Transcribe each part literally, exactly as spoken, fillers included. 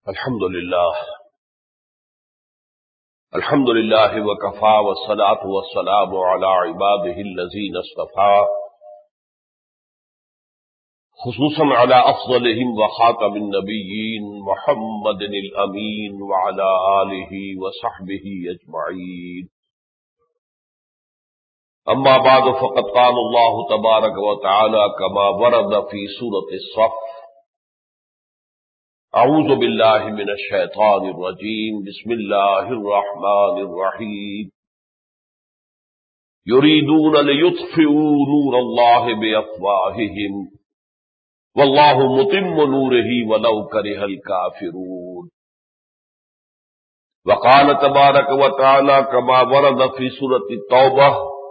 الحمد لله الحمد لله وكفى والصلاة والسلام على عباده الذين اصطفى خصوصا على أفضلهم وخاتم النبيين محمد الأمين وعلى آله وصحبه أجمعين. أما بعد فقد قال الله تبارك وتعالى كما ورد في سورة الصف: اعوذ باللہ من الشیطان الرجیم بسم اللہ الرحمن الرحیم یریدون لیطفئوا نور اللہ بافواہہم واللہ متم نورہ ولو کرہ الکافرون. وقال تبارک وتعالی كما ورد في سورة التوبہ: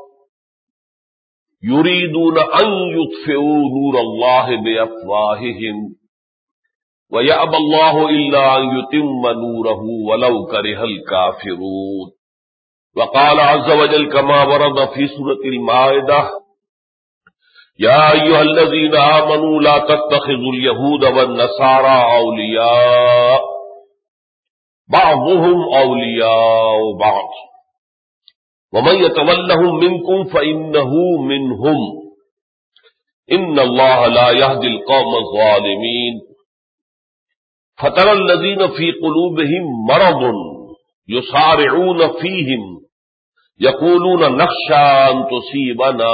یریدون ان یطفئوا نور اللہ بافواہہم وَيَأْبَى اللَّهُ إِلَّا أَن يُتِمَّ نُورَهُ وَلَوْ كَرِهَ الْكَافِرُونَ. وقال عز وجل كما ورد في سورة المائدة: يَا أَيُّهَا الَّذِينَ آمَنُوا لَا تَتَّخِذُوا الْيَهُودَ وَالنَّصَارَىٰ أَوْلِيَاءَ بَعْضُهُمْ أَوْلِيَاءُ بَعْضٍ وَمَن يَتَوَلَّهُم مِّنكُمْ فَإِنَّهُ مِنْهُمْ إِنَّ اللَّهَ لَا يَهْدِي الْقَوْمَ الظَّالِمِينَ. فَتَرَى الَّذِينَ فِي قُلُوبِهِم مَّرَضٌ يُسَارِعُونَ فِيهِمْ يَقُولُونَ نَخْشَىٰ أَن تُصِيبَنَا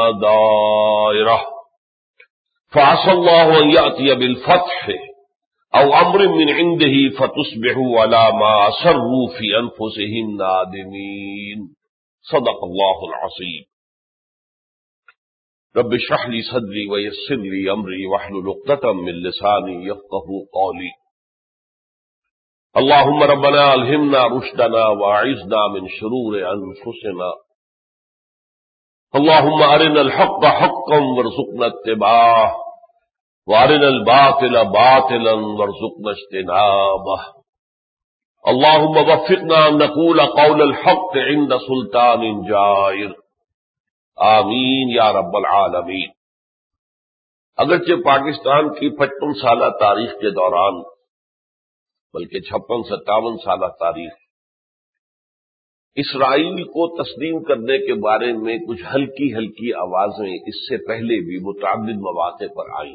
دَائِرَةٌ فَعَسَى اللَّهُ أَن يَأْتِيَ بِالْفَتْحِ أَوْ أَمْرٍ مِّنْ عِندِهِ فَتُصْبِحُوا عَلَىٰ مَا أَسَرُّوا فِي أَنفُسِهِمْ نَادِمِينَ. صدق اللہ العظیم. رب اشرح لي صدري ويسر لي أمري واحلل عقدة من لساني يفقهوا قولي. اللهم ربنا الہمنا رشدنا واعذنا من شرور انفسنا. اللهم ارنا الحق حقا وارزقنا اتباعه وارنا الباطل باطلا وارزقنا اجتنابه. اللهم وفقنا ان نقول قول الحق عند سلطان جائر. آمین یا رب العالمین. اگرچہ پاکستان کی پچپن سالہ تاریخ کے دوران، بلکہ چھپن ستاون سالہ تاریخ، اسرائیل کو تسلیم کرنے کے بارے میں کچھ ہلکی ہلکی آوازیں اس سے پہلے بھی متعدد مواقع پر آئیں.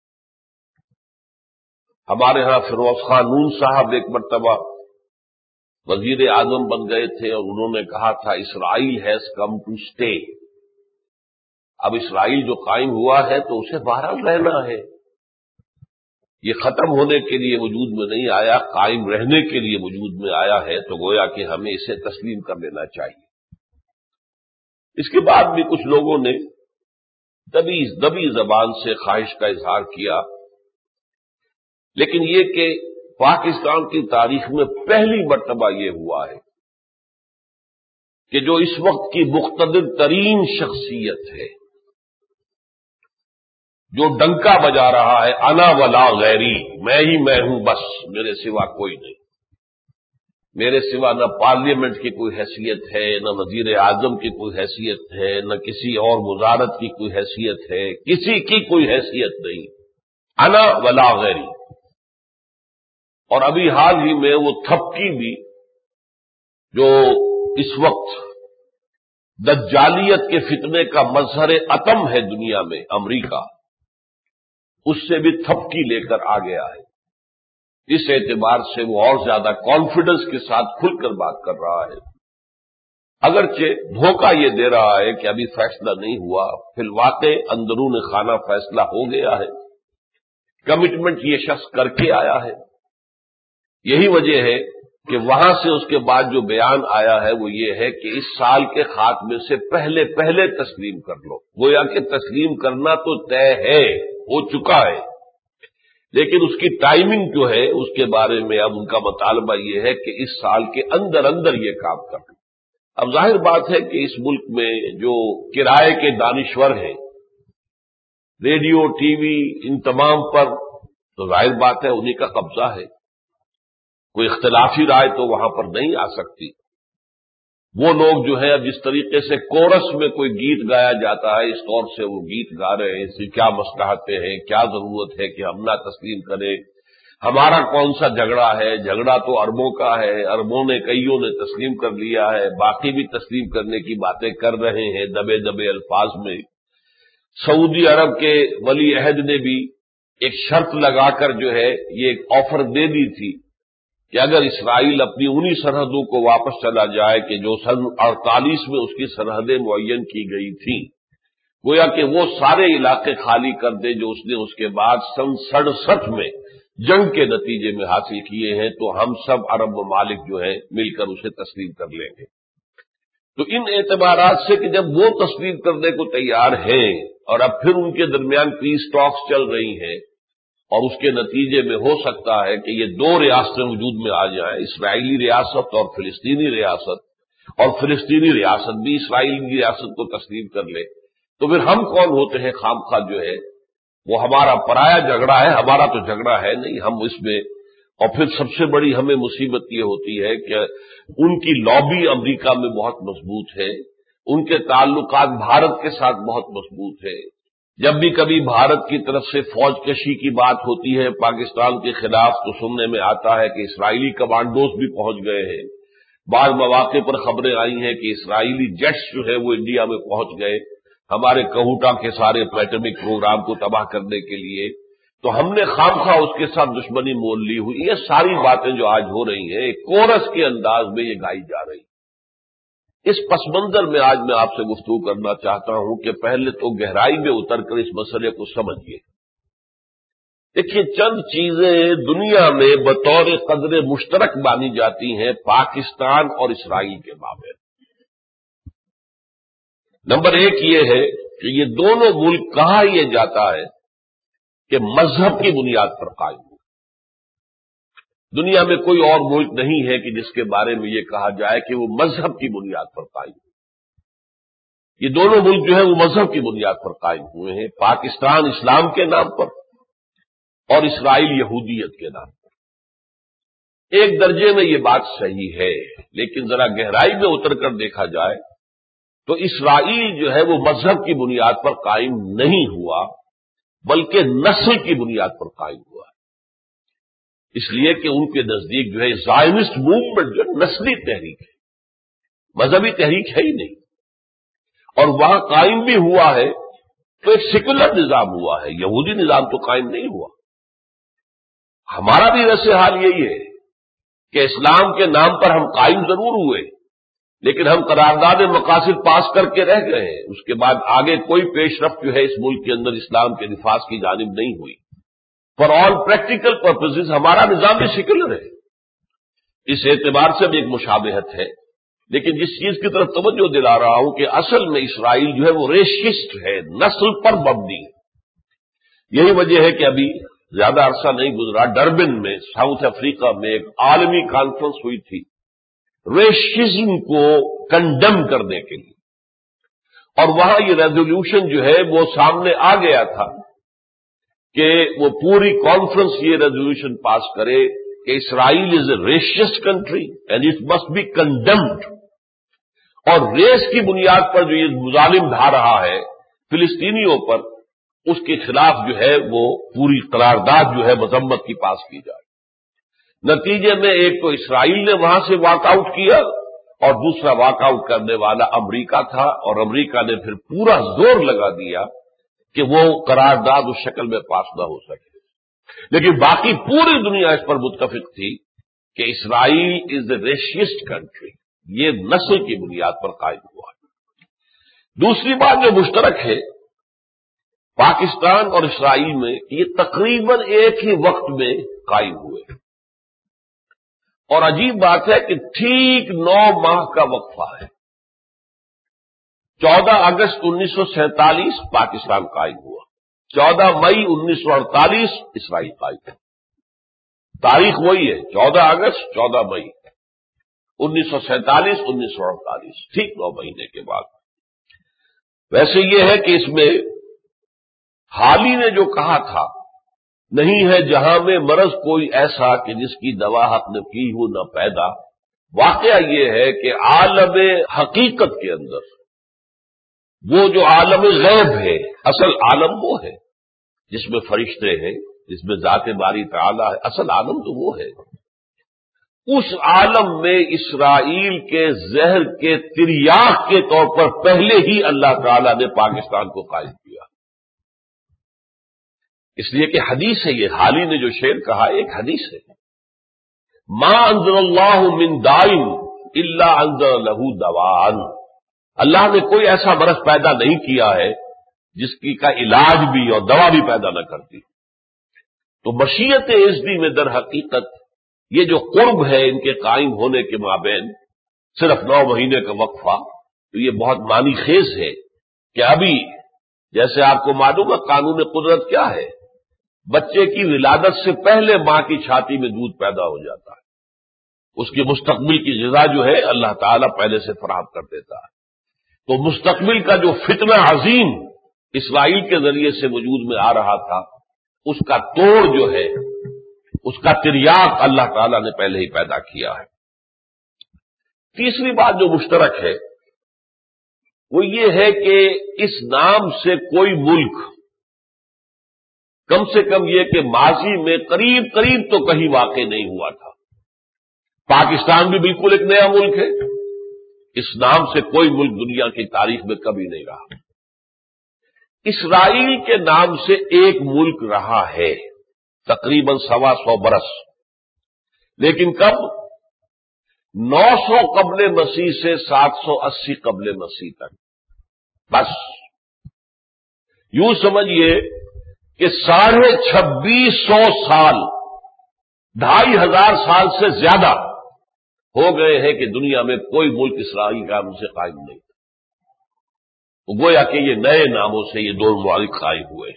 ہمارے ہاں فیروز خان نون صاحب ایک مرتبہ وزیر اعظم بن گئے تھے اور انہوں نے کہا تھا Israel has come to stay. اب اسرائیل جو قائم ہوا ہے تو اسے بہرحال رہنا ہے، یہ ختم ہونے کے لیے وجود میں نہیں آیا، قائم رہنے کے لیے وجود میں آیا ہے، تو گویا کہ ہمیں اسے تسلیم کر لینا چاہیے. اس کے بعد بھی کچھ لوگوں نے دبی دبی زبان سے خواہش کا اظہار کیا، لیکن یہ کہ پاکستان کی تاریخ میں پہلی مرتبہ یہ ہوا ہے کہ جو اس وقت کی مقتدر ترین شخصیت ہے، جو ڈنکا بجا رہا ہے انا ولا غیری، میں ہی میں ہوں، بس میرے سوا کوئی نہیں، میرے سوا نہ پارلیمنٹ کی کوئی حیثیت ہے، نہ وزیر اعظم کی کوئی حیثیت ہے، نہ کسی اور وزارت کی کوئی حیثیت ہے، کسی کی کوئی حیثیت نہیں، انا ولا غیری. اور ابھی حال ہی میں وہ تھپکی بھی جو اس وقت دجالیت کے فتنے کا مظہر عتم ہے دنیا میں، امریکہ، اس سے بھی تھپکی لے کر آ گیا ہے. اس اعتبار سے وہ اور زیادہ کانفیڈنس کے ساتھ کھل کر بات کر رہا ہے، اگرچہ دھوکہ یہ دے رہا ہے کہ ابھی فیصلہ نہیں ہوا، فی الواقع اندرون خانہ فیصلہ ہو گیا ہے، کمٹمنٹ یہ شخص کر کے آیا ہے. یہی وجہ ہے کہ وہاں سے اس کے بعد جو بیان آیا ہے وہ یہ ہے کہ اس سال کے خاتمے سے پہلے پہلے تسلیم کر لو. گویا کہ تسلیم کرنا تو طے ہے، ہو چکا ہے، لیکن اس کی ٹائمنگ جو ہے اس کے بارے میں اب ان کا مطالبہ یہ ہے کہ اس سال کے اندر اندر یہ کام کر لو. اب ظاہر بات ہے کہ اس ملک میں جو کرائے کے دانشور ہیں، ریڈیو ٹی وی ان تمام پر، تو ظاہر بات ہے انہی کا قبضہ ہے، کوئی اختلافی رائے تو وہاں پر نہیں آ سکتی. وہ لوگ جو ہے اب جس طریقے سے کورس میں کوئی گیت گایا جاتا ہے اس طور سے وہ گیت گا رہے ہیں، اس سے کیا مصلحتیں ہیں، کیا ضرورت ہے کہ ہم نہ تسلیم کریں، ہمارا کون سا جھگڑا ہے؟ جھگڑا تو اربوں کا ہے، اربوں نے کئیوں نے تسلیم کر لیا ہے، باقی بھی تسلیم کرنے کی باتیں کر رہے ہیں دبے دبے الفاظ میں۔ سعودی عرب کے ولی عہد نے بھی ایک شرط لگا کر جو ہے یہ ایک آفر دے دی تھی کہ اگر اسرائیل اپنی انہی سرحدوں کو واپس چلا جائے کہ جو سن اڑتالیس میں اس کی سرحدیں معین کی گئی تھیں، گویا کہ وہ سارے علاقے خالی کر دے جو اس نے اس کے بعد سن سڑسٹھ میں جنگ کے نتیجے میں حاصل کیے ہیں، تو ہم سب عرب ممالک جو ہیں مل کر اسے تسلیم کر لیں گے۔ تو ان اعتبارات سے کہ جب وہ تسلیم کرنے کو تیار ہیں اور اب پھر ان کے درمیان پیس ٹاکس چل رہی ہیں اور اس کے نتیجے میں ہو سکتا ہے کہ یہ دو ریاستیں وجود میں آ جائیں، اسرائیلی ریاست اور فلسطینی ریاست، اور فلسطینی ریاست بھی اسرائیلی ریاست کو تسلیم کر لے، تو پھر ہم کون ہوتے ہیں خام خواہ جو ہے وہ ہمارا پرایا جھگڑا ہے، ہمارا تو جھگڑا ہے نہیں ہم اس میں۔ اور پھر سب سے بڑی ہمیں مصیبت یہ ہوتی ہے کہ ان کی لابی امریکہ میں بہت مضبوط ہے، ان کے تعلقات بھارت کے ساتھ بہت مضبوط ہے۔ جب بھی کبھی بھارت کی طرف سے فوج کشی کی بات ہوتی ہے پاکستان کے خلاف تو سننے میں آتا ہے کہ اسرائیلی کمانڈوز بھی پہنچ گئے ہیں۔ بعض مواقع پر خبریں آئی ہیں کہ اسرائیلی جیٹس جو ہے وہ انڈیا میں پہنچ گئے ہمارے کہوٹا کے سارے ایٹمک پروگرام کو تباہ کرنے کے لیے، تو ہم نے خام خواہ اس کے ساتھ دشمنی مول لی ہوئی۔ یہ ساری باتیں جو آج ہو رہی ہیں ایک کورس کے انداز میں یہ گائی جا رہی ہیں۔ اس پس منظر میں آج میں آپ سے گفتگو کرنا چاہتا ہوں کہ پہلے تو گہرائی میں اتر کر اس مسئلے کو سمجھیے۔ دیکھیے، چند چیزیں دنیا میں بطور قدر مشترک مانی جاتی ہیں پاکستان اور اسرائیل کے مابین۔ نمبر ایک یہ ہے کہ یہ دونوں ملک کہا یہ جاتا ہے کہ مذہب کی بنیاد پر قائم ہو۔ دنیا میں کوئی اور ملک نہیں ہے کہ جس کے بارے میں یہ کہا جائے کہ وہ مذہب کی بنیاد پر قائم ہو۔ یہ دونوں ملک جو ہے وہ مذہب کی بنیاد پر قائم ہوئے ہیں، پاکستان اسلام کے نام پر اور اسرائیل یہودیت کے نام پر۔ ایک درجے میں یہ بات صحیح ہے، لیکن ذرا گہرائی میں اتر کر دیکھا جائے تو اسرائیل جو ہے وہ مذہب کی بنیاد پر قائم نہیں ہوا بلکہ نسل کی بنیاد پر قائم ہوا ہے۔ اس لیے کہ ان کے نزدیک جو ہے زائنسٹ موومنٹ جو نسلی تحریک ہے، مذہبی تحریک ہے ہی نہیں، اور وہاں قائم بھی ہوا ہے تو ایک سیکولر نظام ہوا ہے، یہودی نظام تو قائم نہیں ہوا۔ ہمارا بھی ویسے حال یہی ہے کہ اسلام کے نام پر ہم قائم ضرور ہوئے لیکن ہم قرارداد مقاصد پاس کر کے رہ گئے ہیں، اس کے بعد آگے کوئی پیش رفت جو ہے اس ملک کے اندر اسلام کے نفاذ کی جانب نہیں ہوئی۔ فار آل پریکٹیکل پرپزز ہمارا نظام بھی سیکولر ہے، اس اعتبار سے بھی ایک مشابہت ہے، لیکن جس چیز کی طرف توجہ دلا رہا ہوں کہ اصل میں اسرائیل جو ہے وہ ریشسٹ ہے، نسل پر مبنی ہے۔ یہی وجہ ہے کہ ابھی زیادہ عرصہ نہیں گزرا ڈربن میں ساؤتھ افریقہ میں ایک عالمی کانفرنس ہوئی تھی ریشزم کو کنڈم کرنے کے لیے، اور وہاں یہ ریزولوشن جو ہے وہ سامنے آ گیا تھا کہ وہ پوری کانفرنس یہ ریزولوشن پاس کرے کہ Israel is a racist country and it must be condemned, اور ریس کی بنیاد پر جو یہ مظالم ڈھا رہا ہے فلسطینیوں پر، اس کے خلاف جو ہے وہ پوری قرارداد جو ہے مذمت کی پاس کی جائے۔ نتیجے میں ایک تو اسرائیل نے وہاں سے واک آؤٹ کیا اور دوسرا واک آؤٹ کرنے والا امریکہ تھا، اور امریکہ نے پھر پورا زور لگا دیا کہ وہ قرارداد اس شکل میں پاس نہ ہو سکے۔ لیکن باقی پوری دنیا اس پر متفق تھی کہ Israel is a racist country, یہ نسل کی بنیاد پر قائم ہوا ہے۔ دوسری بات جو مشترک ہے پاکستان اور اسرائیل میں، یہ تقریباً ایک ہی وقت میں قائم ہوئے، اور عجیب بات ہے کہ ٹھیک نو ماہ کا وقفہ ہے۔ چودہ اگست انیس سو سینتالیس پاکستان قائم ہوا، چودہ مئی انیس سو اڑتالیس اسرائیل قائم ہوا۔ تاریخ وہی ہے، چودہ اگست چودہ مئی انیس سو سینتالیس انیس سو اڑتالیس، ٹھیک نو مہینے کے بعد۔ ویسے یہ ہے کہ اس میں حالی نے جو کہا تھا نہیں ہے جہاں میں مرض کوئی ایسا کہ جس کی دوا حق نے کی ہو نہ پیدا، واقعہ یہ ہے کہ عالم حقیقت کے اندر وہ جو عالم غیب ہے، اصل عالم وہ ہے جس میں فرشتے ہیں، جس میں ذات باری تعالی ہے، اصل عالم تو وہ ہے۔ اس عالم میں اسرائیل کے زہر کے تریاق کے طور پر پہلے ہی اللہ تعالی نے پاکستان کو قائم کیا، اس لیے کہ حدیث ہے، یہ حالی نے جو شعر کہا ایک حدیث ہے، ما انزل اللہ من دائن الا انزل لہ دوان، اللہ نے کوئی ایسا مرض پیدا نہیں کیا ہے جس کی کا علاج بھی اور دوا بھی پیدا نہ کرتی۔ تو مشیت ازدی میں در حقیقت یہ جو قرب ہے ان کے قائم ہونے کے مابین صرف نو مہینے کا وقفہ، تو یہ بہت معنی خیز ہے کہ ابھی جیسے آپ کو معلوم ہے قانون قدرت کیا ہے، بچے کی ولادت سے پہلے ماں کی چھاتی میں دودھ پیدا ہو جاتا ہے، اس کی مستقبل کی غذا جو ہے اللہ تعالیٰ پہلے سے فراہم کر دیتا ہے۔ تو مستقبل کا جو فتنہ عظیم اسرائیل کے ذریعے سے وجود میں آ رہا تھا، اس کا توڑ جو ہے، اس کا تریاق اللہ تعالیٰ نے پہلے ہی پیدا کیا ہے۔ تیسری بات جو مشترک ہے وہ یہ ہے کہ اس نام سے کوئی ملک، کم سے کم یہ کہ ماضی میں قریب قریب تو کہیں واقع نہیں ہوا تھا۔ پاکستان بھی بالکل ایک نیا ملک ہے، اس نام سے کوئی ملک دنیا کی تاریخ میں کبھی نہیں رہا۔ اسرائیل کے نام سے ایک ملک رہا ہے تقریباً سوا سو برس، لیکن کب؟ نو سو قبل مسیح سے سات سو اسی قبل مسیح تک، بس یوں سمجھیے کہ ساڑھے چھبیس سو سال، ڈھائی ہزار سال سے زیادہ ہو گئے ہیں کہ دنیا میں کوئی ملک اسرائیل کا نام سے قائم نہیں تھا۔ گویا کہ یہ نئے ناموں سے یہ دو ممالک قائم ہوئے۔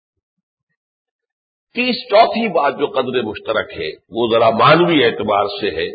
تیس چوتھی بات جو قدر مشترک ہے وہ ذرا مانوی اعتبار سے ہے۔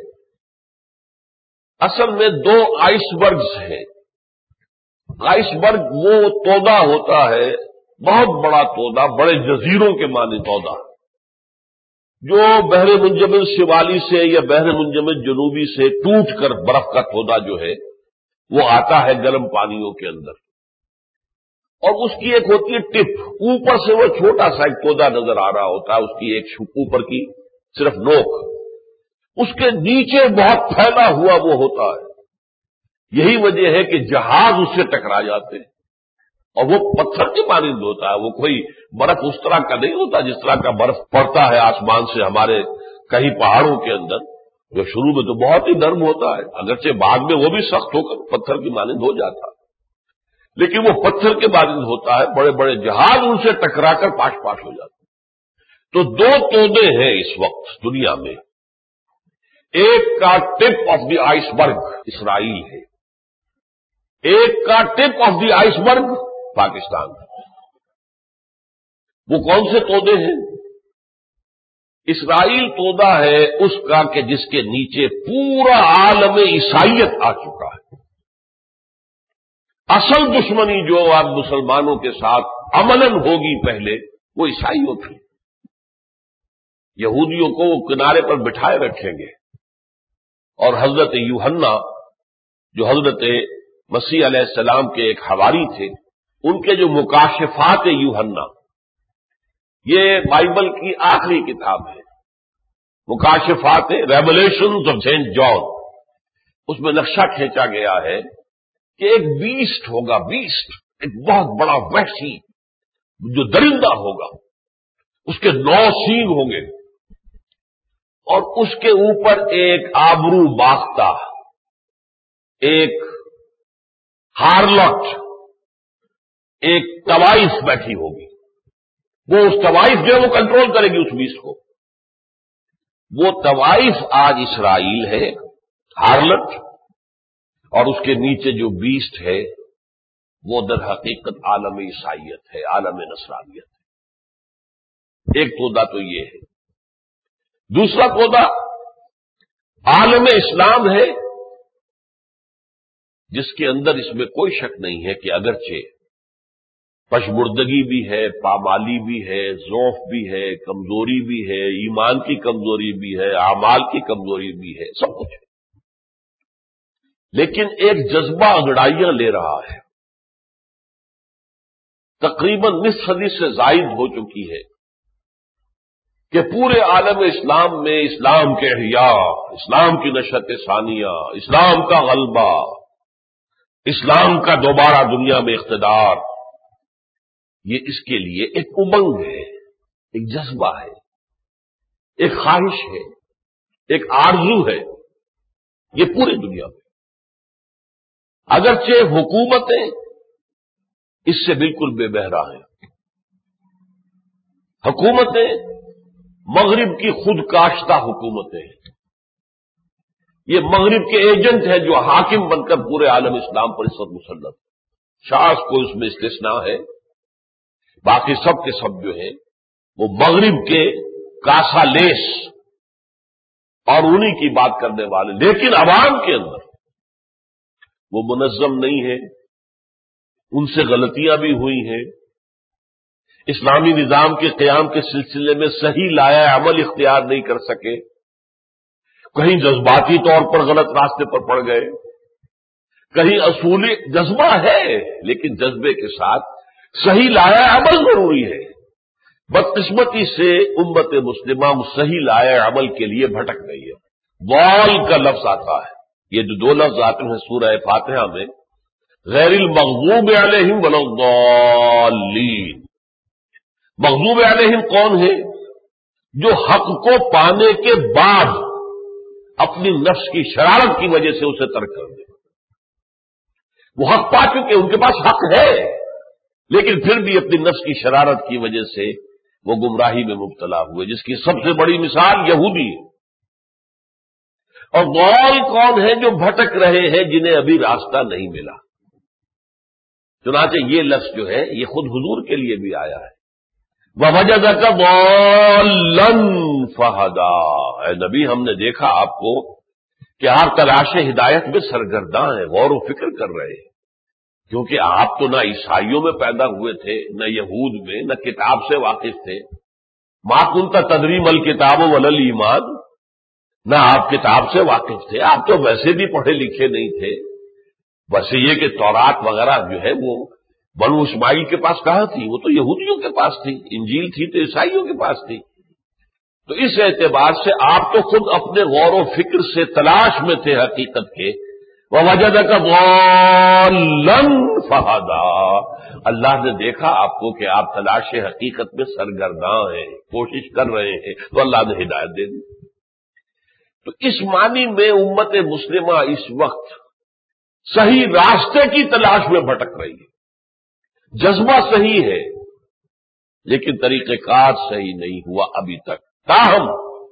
اصل میں دو آئس برگز ہیں۔ آئس برگ وہ تودا ہوتا ہے، بہت بڑا تودا، بڑے جزیروں کے معنی تودا، جو بحر منجمد شمالی سے یا بحر منجمد جنوبی سے ٹوٹ کر برف کا تودا جو ہے وہ آتا ہے گرم پانیوں کے اندر، اور اس کی ایک ہوتی ہے ٹپ، اوپر سے وہ چھوٹا سا ایک تودا نظر آ رہا ہوتا ہے، اس کی ایک اوپر کی صرف نوک، اس کے نیچے بہت پھیلا ہوا وہ ہوتا ہے۔ یہی وجہ ہے کہ جہاز اس سے ٹکرا جاتے ہیں، اور وہ پتھر کے مانند ہوتا ہے، وہ کوئی برف اس طرح کا نہیں ہوتا جس طرح کا برف پڑتا ہے آسمان سے ہمارے کئی پہاڑوں کے اندر، جو شروع میں تو بہت ہی نرم ہوتا ہے، اگرچہ بعد میں وہ بھی سخت ہو کر پتھر کی مانند ہو جاتا ہے، لیکن وہ پتھر کے مانند ہوتا ہے، بڑے بڑے جہاز ان سے ٹکرا کر پاش پاش ہو جاتے ہیں۔ تو دو تودے ہیں اس وقت دنیا میں، ایک کا ٹپ آف دی آئس برگ اسرائیل ہے، ایک کا ٹپ آف دی آئس برگ پاکستان ہے۔ وہ کون سے تودے ہیں؟ اسرائیل تودا ہے اس کا کہ جس کے نیچے پورا عالم عیسائیت آ چکا ہے۔ اصل دشمنی جو اب مسلمانوں کے ساتھ عملاً ہوگی پہلے وہ عیسائیوں کی، یہودیوں کو وہ کنارے پر بٹھائے رکھیں گے، اور حضرت یوحنا جو حضرت مسیح علیہ السلام کے ایک حواری تھے، ان کے جو مکاشفات یوحنا، یہ بائبل کی آخری کتاب ہے، مکاشفات ریولیشنز آف سینٹ جان، اس میں نقشہ کھینچا گیا ہے کہ ایک بیسٹ ہوگا، بیسٹ ایک بہت بڑا وحشی جو درندہ ہوگا، اس کے نو سینگ ہوں گے، اور اس کے اوپر ایک آبرو باختہ، ایک ہارلٹ، ایک طوائف بیٹھی ہوگی، وہ اس طوائف جو ہے وہ کنٹرول کرے گی اس بیسٹ کو۔ وہ طوائف آج اسرائیل ہے، ہارلٹ، اور اس کے نیچے جو بیسٹ ہے وہ در حقیقت عالم عیسائیت ہے، عالم نصرانیت ہے۔ ایک تودا تو یہ ہے۔ دوسرا تودا عالم اسلام ہے، جس کے اندر اس میں کوئی شک نہیں ہے کہ اگرچہ پشمردگی بھی ہے، پامالی بھی ہے، ضعف بھی ہے، کمزوری بھی ہے، ایمان کی کمزوری بھی ہے، اعمال کی کمزوری بھی ہے، سب کچھ ہے، لیکن ایک جذبہ انگڑائیاں لے رہا ہے، تقریباً نصف صدی سے زائد ہو چکی ہے کہ پورے عالم اسلام میں اسلام کے احیاء، اسلام کی نشأت ثانیہ، اسلام کا غلبہ، اسلام کا دوبارہ دنیا میں اقتدار، یہ اس کے لیے ایک امنگ ہے، ایک جذبہ ہے، ایک خواہش ہے، ایک آرزو ہے، یہ پوری دنیا میں۔ اگرچہ حکومتیں اس سے بالکل بے بہرا ہیں، حکومتیں مغرب کی خود کاشتہ حکومتیں ہیں، یہ مغرب کے ایجنٹ ہیں جو حاکم بن کر پورے عالم اسلام پر اس وقت مسلط ہے۔ شاذ کو اس میں استثناء ہے، باقی سب کے سب جو ہیں وہ مغرب کے کاسا لیس اور انہی کی بات کرنے والے، لیکن عوام کے اندر وہ منظم نہیں ہے، ان سے غلطیاں بھی ہوئی ہیں، اسلامی نظام کے قیام کے سلسلے میں صحیح لایا عمل اختیار نہیں کر سکے، کہیں جذباتی طور پر غلط راستے پر پڑ گئے، کہیں اصولی جذبہ ہے لیکن جذبے کے ساتھ صحیح لایا عمل ضروری ہے۔ بدقسمتی سے امت مسلمہ صحیح لایا عمل کے لیے بھٹک گئی ہے۔ ضال کا لفظ آتا ہے، یہ جو دو لفظ آتے ہیں سورہ فاتحہ میں، غیر المغضوب علیہم ولا الضالین، مغضوب علیہم کون ہے؟ جو حق کو پانے کے بعد اپنی نفس کی شرارت کی وجہ سے اسے ترک کر دے۔ وہ حق پا چکے، ان کے پاس حق ہے، لیکن پھر بھی اپنی نفس کی شرارت کی وجہ سے وہ گمراہی میں مبتلا ہوئے، جس کی سب سے بڑی مثال یہودی ہے۔ اور ضال کون ہے؟ جو بھٹک رہے ہیں، جنہیں ابھی راستہ نہیں ملا۔ چنانچہ یہ لفظ جو ہے یہ خود حضور کے لیے بھی آیا ہے، وَوَجَدَكَ ضَالًّا فَهَدَىٰ، اے نبی ہم نے دیکھا آپ کو کہ آپ تلاش ہدایت میں سرگرداں ہیں، غور و فکر کر رہے ہیں، کیونکہ آپ تو نہ عیسائیوں میں پیدا ہوئے تھے، نہ یہود میں، نہ کتاب سے واقف تھے۔ مَا كُنتَ تَدْرِي مَا الْكِتَابُ وَلَا الْإِيمَانُ، نہ آپ کتاب سے واقف تھے، آپ تو ویسے بھی پڑھے لکھے نہیں تھے، بس یہ کہ تورات وغیرہ جو ہے وہ بنو اسماعیل کے پاس کہاں تھی؟ وہ تو یہودیوں کے پاس تھی، انجیل تھی تو عیسائیوں کے پاس تھی۔ تو اس اعتبار سے آپ تو خود اپنے غور و فکر سے تلاش میں تھے حقیقت کے۔ وَوَجَدَكَ ضَالًّا فَهَدَىٰ، اللہ نے دیکھا آپ کو کہ آپ تلاش حقیقت میں سرگرداں ہیں، کوشش کر رہے ہیں، تو اللہ نے ہدایت دے دی۔ تو اس معنی میں امت مسلمہ اس وقت صحیح راستے کی تلاش میں بھٹک رہی ہے۔ جذبہ صحیح ہے لیکن طریقہ کار صحیح نہیں ہوا ابھی تک، تاہم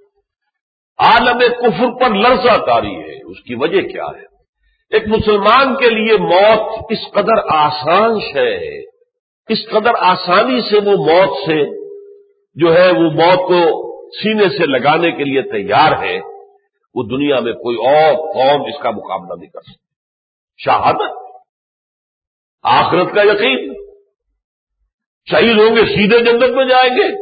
عالم کفر پر لرزہ طاری ہے۔ اس کی وجہ کیا ہے؟ ایک مسلمان کے لیے موت اس قدر آسان شے ہے، اس قدر آسانی سے وہ موت سے جو ہے وہ موت کو سینے سے لگانے کے لیے تیار ہے، وہ دنیا میں کوئی اور قوم اس کا مقابلہ نہیں کر سکتی۔ شہادت، آخرت کا یقین، شہید ہوں گے سیدھے جنت میں جائیں گے،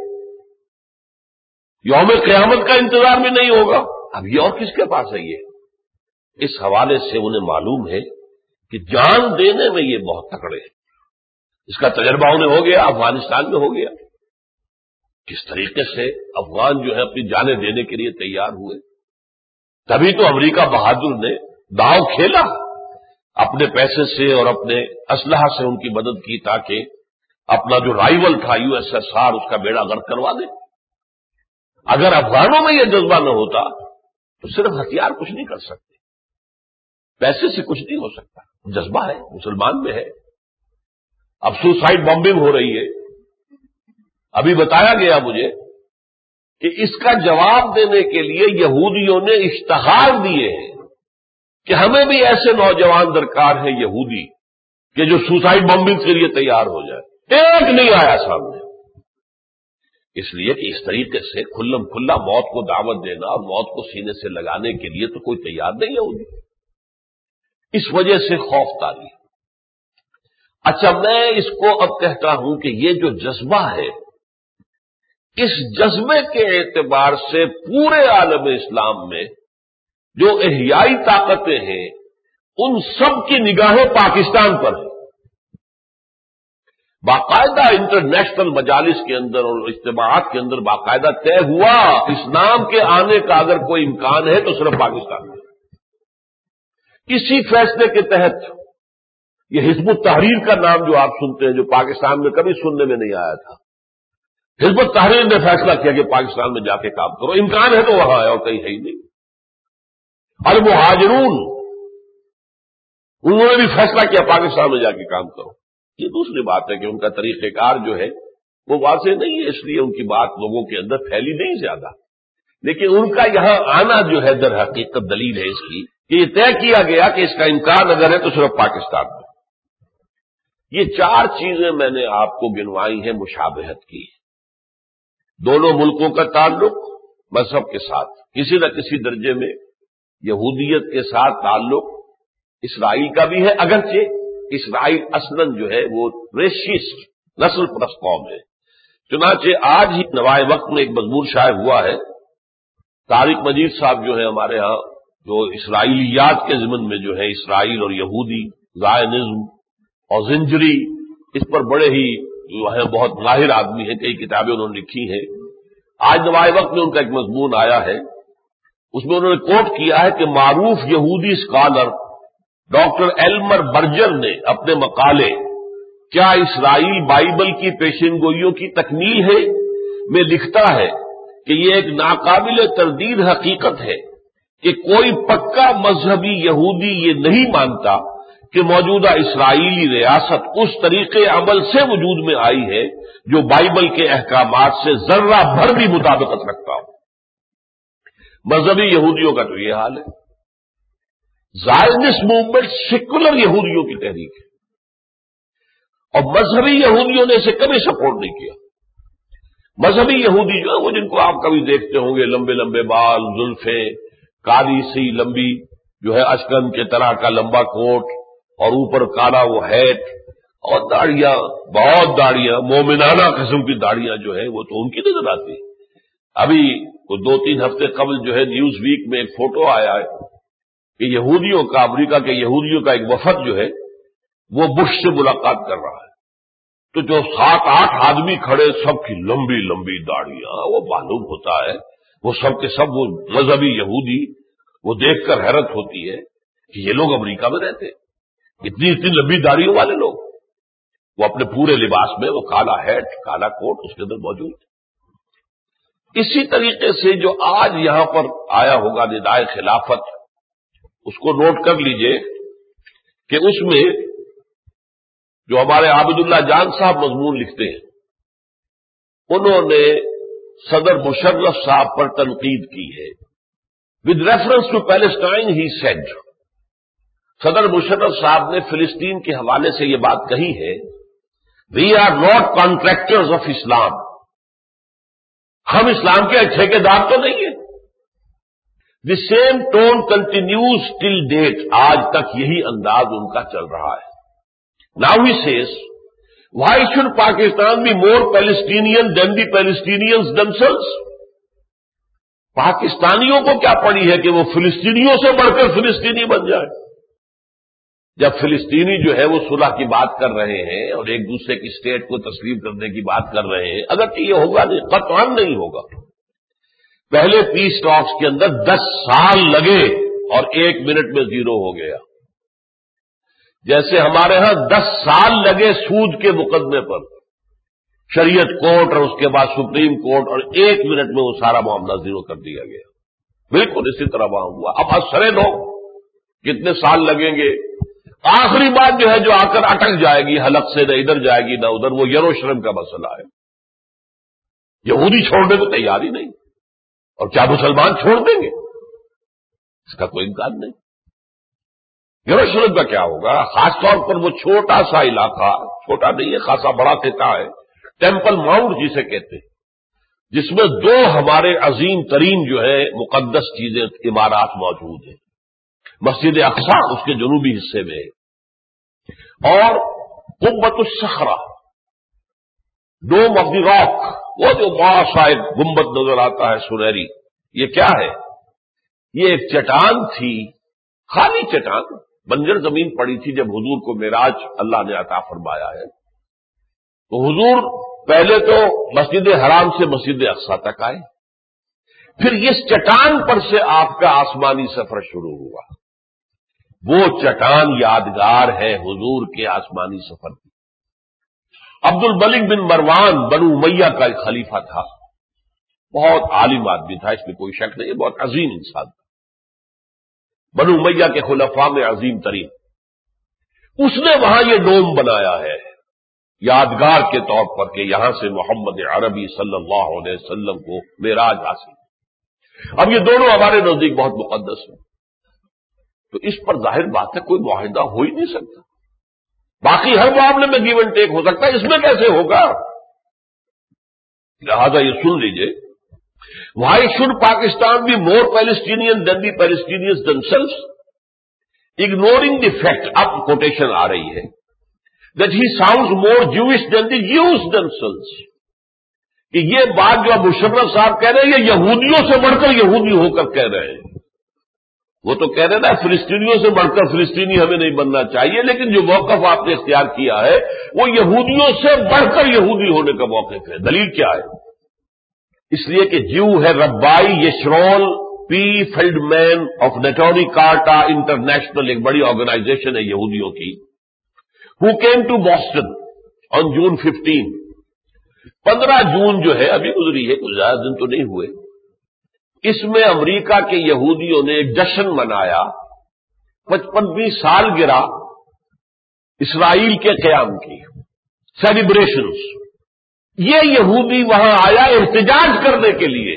یوم قیامت کا انتظار بھی نہیں ہوگا۔ اب یہ اور کس کے پاس ہے؟ یہ اس حوالے سے انہیں معلوم ہے کہ جان دینے میں یہ بہت تکڑے ہیں۔ اس کا تجربہ انہیں ہو گیا، افغانستان میں ہو گیا، کس طریقے سے افغان جو ہے اپنی جانیں دینے کے لیے تیار ہوئے۔ تبھی تو امریکہ بہادر نے داؤ کھیلا، اپنے پیسے سے اور اپنے اسلحہ سے ان کی مدد کی تاکہ اپنا جو رائیول تھا یو ایس ایس آر اس کا بیڑا غرق کروا دے۔ اگر افغانوں میں یہ جذبہ نہ ہوتا تو صرف ہتھیار کچھ نہیں کر سکتے، پیسے سے کچھ نہیں ہو سکتا، جذبہ ہے، مسلمان میں ہے۔ اب سوسائڈ بمبنگ ہو رہی ہے، ابھی بتایا گیا مجھے کہ اس کا جواب دینے کے لیے یہودیوں نے اشتہار دیے ہیں کہ ہمیں بھی ایسے نوجوان درکار ہیں یہودی کہ جو سوسائڈ بمبنگ کے لیے تیار ہو جائے۔ ایک نہیں آیا سامنے، اس لیے کہ اس طریقے سے کھلم کھلا موت کو دعوت دینا اور موت کو سینے سے لگانے کے لیے تو کوئی تیار نہیں یہودی، اس وجہ سے خوف طاری۔ اچھا، میں اس کو اب کہتا ہوں کہ یہ جو جذبہ ہے، اس جذبے کے اعتبار سے پورے عالم اسلام میں جو احیائی طاقتیں ہیں ان سب کی نگاہیں پاکستان پر ہیں۔ باقاعدہ انٹرنیشنل مجالس کے اندر اور اجتماعات کے اندر باقاعدہ طے ہوا اسلام کے آنے کا اگر کوئی امکان ہے تو صرف پاکستان میں. اسی فیصلے کے تحت یہ حزب التحریر کا نام جو آپ سنتے ہیں، جو پاکستان میں کبھی سننے میں نہیں آیا تھا، حزب التحریر نے فیصلہ کیا کہ پاکستان میں جا کے کام کرو، امکان ہے تو وہاں ہے اور کہیں ہے ہی نہیں. المہاجرون انہوں نے بھی فیصلہ کیا پاکستان میں جا کے کام کرو. یہ دوسری بات ہے کہ ان کا طریقہ کار جو ہے وہ واضح نہیں ہے، اس لیے ان کی بات لوگوں کے اندر پھیلی نہیں زیادہ، لیکن ان کا یہاں آنا جو ہے در حقیقت دلیل ہے اس کی کہ یہ طے کیا گیا کہ اس کا امکان اگر ہے تو صرف پاکستان میں. یہ چار چیزیں میں نے آپ کو گنوائی ہیں مشابہت کی. دونوں ملکوں کا تعلق مذہب کے ساتھ، کسی نہ کسی درجے میں یہودیت کے ساتھ تعلق اسرائیل کا بھی ہے، اگرچہ اسرائیل اصلاً جو ہے وہ ریشسٹ نسل پرست قوم ہے. چنانچہ آج ہی نوائے وقت میں ایک مضمون شائع ہوا ہے، طارق مجید صاحب جو ہے ہمارے ہاں، جو اسرائیلیات کے ضمن میں جو ہے اسرائیل اور یہودی زائنزم اور زنجری، اس پر بڑے ہی جو ہے بہت ماہر آدمی ہیں، کئی کتابیں انہوں نے لکھی ہیں. آج نوائے وقت میں ان کا ایک مضمون آیا ہے، اس میں انہوں نے کوٹ کیا ہے کہ معروف یہودی اسکالر ڈاکٹر ایلمر برجر نے اپنے مقالے کیا اسرائیل بائبل کی پیشین گوئیوں کی تکمیل ہے میں لکھتا ہے کہ یہ ایک ناقابل تردید حقیقت ہے کہ کوئی پکا مذہبی یہودی یہ نہیں مانتا کہ موجودہ اسرائیلی ریاست اس طریقے عمل سے وجود میں آئی ہے جو بائبل کے احکامات سے ذرہ بھر بھی مطابقت رکھتا ہو. مذہبی یہودیوں کا تو یہ حال ہے. زائنسٹ موومنٹ سیکولر یہودیوں کی تحریک ہے اور مذہبی یہودیوں نے اسے کبھی سپورٹ نہیں کیا. مذہبی یہودی جو ہے وہ جن کو آپ کبھی دیکھتے ہوں گے، لمبے لمبے بال، زلفیں، کالی سی لمبی جو ہے اشکن کے طرح کا لمبا کوٹ اور اوپر کالا وہ ہیٹ اور داڑیاں، بہت داڑیاں، مومنانہ قسم کی داڑیاں جو ہے وہ تو ان کی نظر آتی. ابھی وہ دو تین ہفتے قبل جو ہے نیوز ویک میں ایک فوٹو آیا ہے کہ یہودیوں کا، امریکہ کے یہودیوں کا ایک وفد جو ہے وہ بش سے ملاقات کر رہا ہے، تو جو سات آٹھ آدمی کھڑے سب کی لمبی لمبی داڑیاں، وہ معلوم ہوتا ہے وہ سب کے سب وہ مذہبی یہودی. وہ دیکھ کر حیرت ہوتی ہے کہ یہ لوگ امریکہ میں رہتے ہیں، اتنی اتنی لمبی داڑیوں والے لوگ. وہ اپنے پورے لباس میں وہ کالا ہیٹ، کالا کوٹ اس کے اندر موجود ہے. اسی طریقے سے جو آج یہاں پر آیا ہوگا ندائے خلافت، اس کو نوٹ کر لیجئے کہ اس میں جو ہمارے عابد اللہ جان صاحب مضمون لکھتے ہیں، انہوں نے صدر مشرف صاحب پر تنقید کی ہے. With reference to Palestine he said, صدر مشرف صاحب نے فلسطین کے حوالے سے یہ بات کہی ہے، we are not contractors of Islam, ہم اسلام کے ٹھیکیدار تو نہیں ہیں. The same tone continues till date, آج تک یہی انداز ان کا چل رہا ہے. Now he says why should Pakistan be more Palestinian than the Palestinians themselves. پاکستانیوں کو کیا پڑی ہے کہ وہ فلسطینیوں سے بڑھ کر فلسطینی بن جائے، جب فلسطینی جو ہے وہ صلح کی بات کر رہے ہیں اور ایک دوسرے کی اسٹیٹ کو تسلیم کرنے کی بات کر رہے ہیں. اگر کہ یہ ہوگا نہیں، قطعاً نہیں ہوگا. پہلے پیس ٹاکس کے اندر دس سال لگے اور ایک منٹ میں زیرو ہو گیا. جیسے ہمارے ہاں دس سال لگے سود کے مقدمے پر، شریعت کورٹ اور اس کے بعد سپریم کورٹ، اور ایک منٹ میں وہ سارا معاملہ زیرو کر دیا گیا. بالکل اسی طرح وہاں ہوا. اب اثرے دو کتنے سال لگیں گے. آخری بات جو ہے جو آ کر اٹک جائے گی حلق سے، نہ ادھر جائے گی نہ ادھر، وہ یروشلم کا مسئلہ ہے. یہودی چھوڑنے کو تیار ہی نہیں، اور کیا مسلمان چھوڑ دیں گے؟ اس کا کوئی امکان نہیں. یروشلم کا کیا ہوگا؟ خاص طور پر وہ چھوٹا سا علاقہ، چھوٹا نہیں ہے، خاصا بڑا خطہ ہے، ٹیمپل ماؤنٹ جسے کہتے ہیں، جس میں دو ہمارے عظیم ترین جو ہے مقدس چیزیں، عمارات موجود ہیں. مسجد اقصی اس کے جنوبی حصے میں ہے، اور قبۃ الصخرہ، ڈوم آف دی راک، وہ جو بڑا سا ایک گنبد نظر آتا ہے سنہری. یہ کیا ہے؟ یہ ایک چٹان تھی، خالی چٹان، بنجر زمین پڑی تھی جب حضور کو معراج اللہ نے عطا فرمایا ہے. تو حضور پہلے تو مسجد حرام سے مسجد اقصی تک آئے، پھر اس چٹان پر سے آپ کا آسمانی سفر شروع ہوا۔ وہ چٹان یادگار ہے حضور کے آسمانی سفر کی۔ عبد الملک بن مروان بنو امیہ کا ایک خلیفہ تھا، بہت عالم آدمی تھا، اس میں کوئی شک نہیں، بہت عظیم انسان تھا، بنو امیہ کے خلفاء میں عظیم ترین۔ اس نے وہاں یہ ڈوم بنایا ہے یادگار کے طور پر کہ یہاں سے محمد عربی صلی اللہ علیہ وسلم کو معراج حاصل۔ اب یہ دونوں ہمارے نزدیک بہت مقدس ہیں، تو اس پر ظاہر بات ہے کوئی معاہدہ ہو ہی نہیں سکتا۔ باقی ہر معاملے میں گیو اینڈ ٹیک ہو سکتا ہے، اس میں کیسے ہوگا؟ لہذا یہ سن لیجئے، why should Pakistan be more Palestinian than the Palestinians themselves, ignoring the fact، اب کوٹیشن آ رہی ہے، that he sounds more Jewish than the Jews themselves، کہ یہ بات جو اب مشرف صاحب کہہ رہے ہیں یہ یہودیوں سے بڑھ کر یہودی ہو کر کہہ رہے ہیں۔ وہ تو کہہ رہے نا فلسطینیوں سے بڑھ کر فلسطینی ہمیں نہیں بننا چاہیے، لیکن جو موقف آپ نے اختیار کیا ہے وہ یہودیوں سے بڑھ کر یہودی ہونے کا موقف ہے۔ دلیل کیا ہے؟ اس لیے کہ جیو ہے ربائی یشرون پی فیلڈ مین آف نیٹوری کارٹا انٹرنیشنل، ایک بڑی آرگنائزیشن ہے یہودیوں کی، who came to Boston on June fifteenth، پندرہ جون جو ہے ابھی گزری ہے، کچھ زیادہ دن تو نہیں ہوئے، اس میں امریکہ کے یہودیوں نے ایک جشن منایا، پچپنویں سال گرا اسرائیل کے قیام کی، سیلیبریشنز۔ یہ یہودی وہاں آیا احتجاج کرنے کے لیے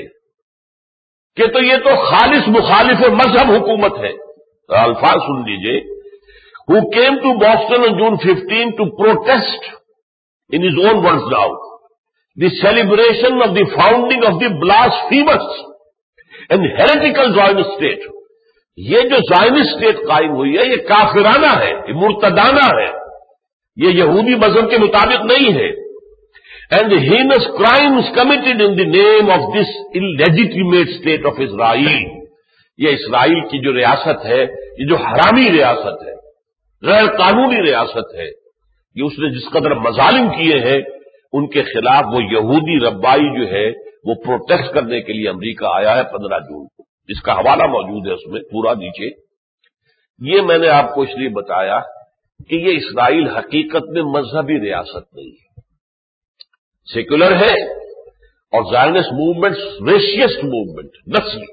کہ تو یہ تو خالص مخالف مذہب حکومت ہے۔ الفاظ سن لیجئے، who came to Boston on June fifteenth to protest, in his own words now, the celebration of the founding of the blasphemous and heretical Zionist state۔ یہ جو زائنسٹ اسٹیٹ قائم ہوئی ہے یہ کافرانہ ہے، یہ مرتدانہ ہے، یہ یہودی مذہب کے مطابق نہیں ہے۔ and the heinous crimes committed in the name of this illegitimate state of Israel، یہ اسرائیل کی جو ریاست ہے، یہ جو حرامی ریاست ہے، غیر قانونی ریاست ہے، یہ اس نے جس قدر مظالم کیے ہیں ان کے خلاف وہ یہودی ربائی جو ہے وہ پروٹیسٹ کرنے کے لیے امریکہ آیا ہے پندرہ جون کو، جس کا حوالہ موجود ہے اس میں پورا نیچے۔ یہ میں نے آپ کو اس لیے بتایا کہ یہ اسرائیل حقیقت میں مذہبی ریاست نہیں ہے، سیکولر ہے، اور زائنسٹ موومنٹ ریشیسٹ موومنٹ، نسلی۔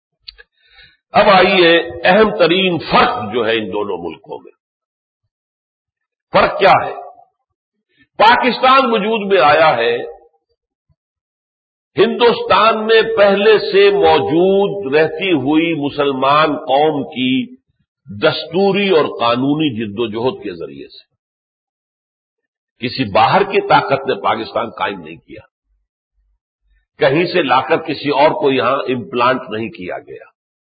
اب آئیے اہم ترین فرق جو ہے ان دونوں ملکوں میں، فرق کیا ہے؟ پاکستان وجود میں آیا ہے ہندوستان میں پہلے سے موجود رہتی ہوئی مسلمان قوم کی دستوری اور قانونی جدوجہد کے ذریعے سے۔ کسی باہر کی طاقت نے پاکستان قائم نہیں کیا، کہیں سے لا کر کسی اور کو یہاں امپلانٹ نہیں کیا گیا،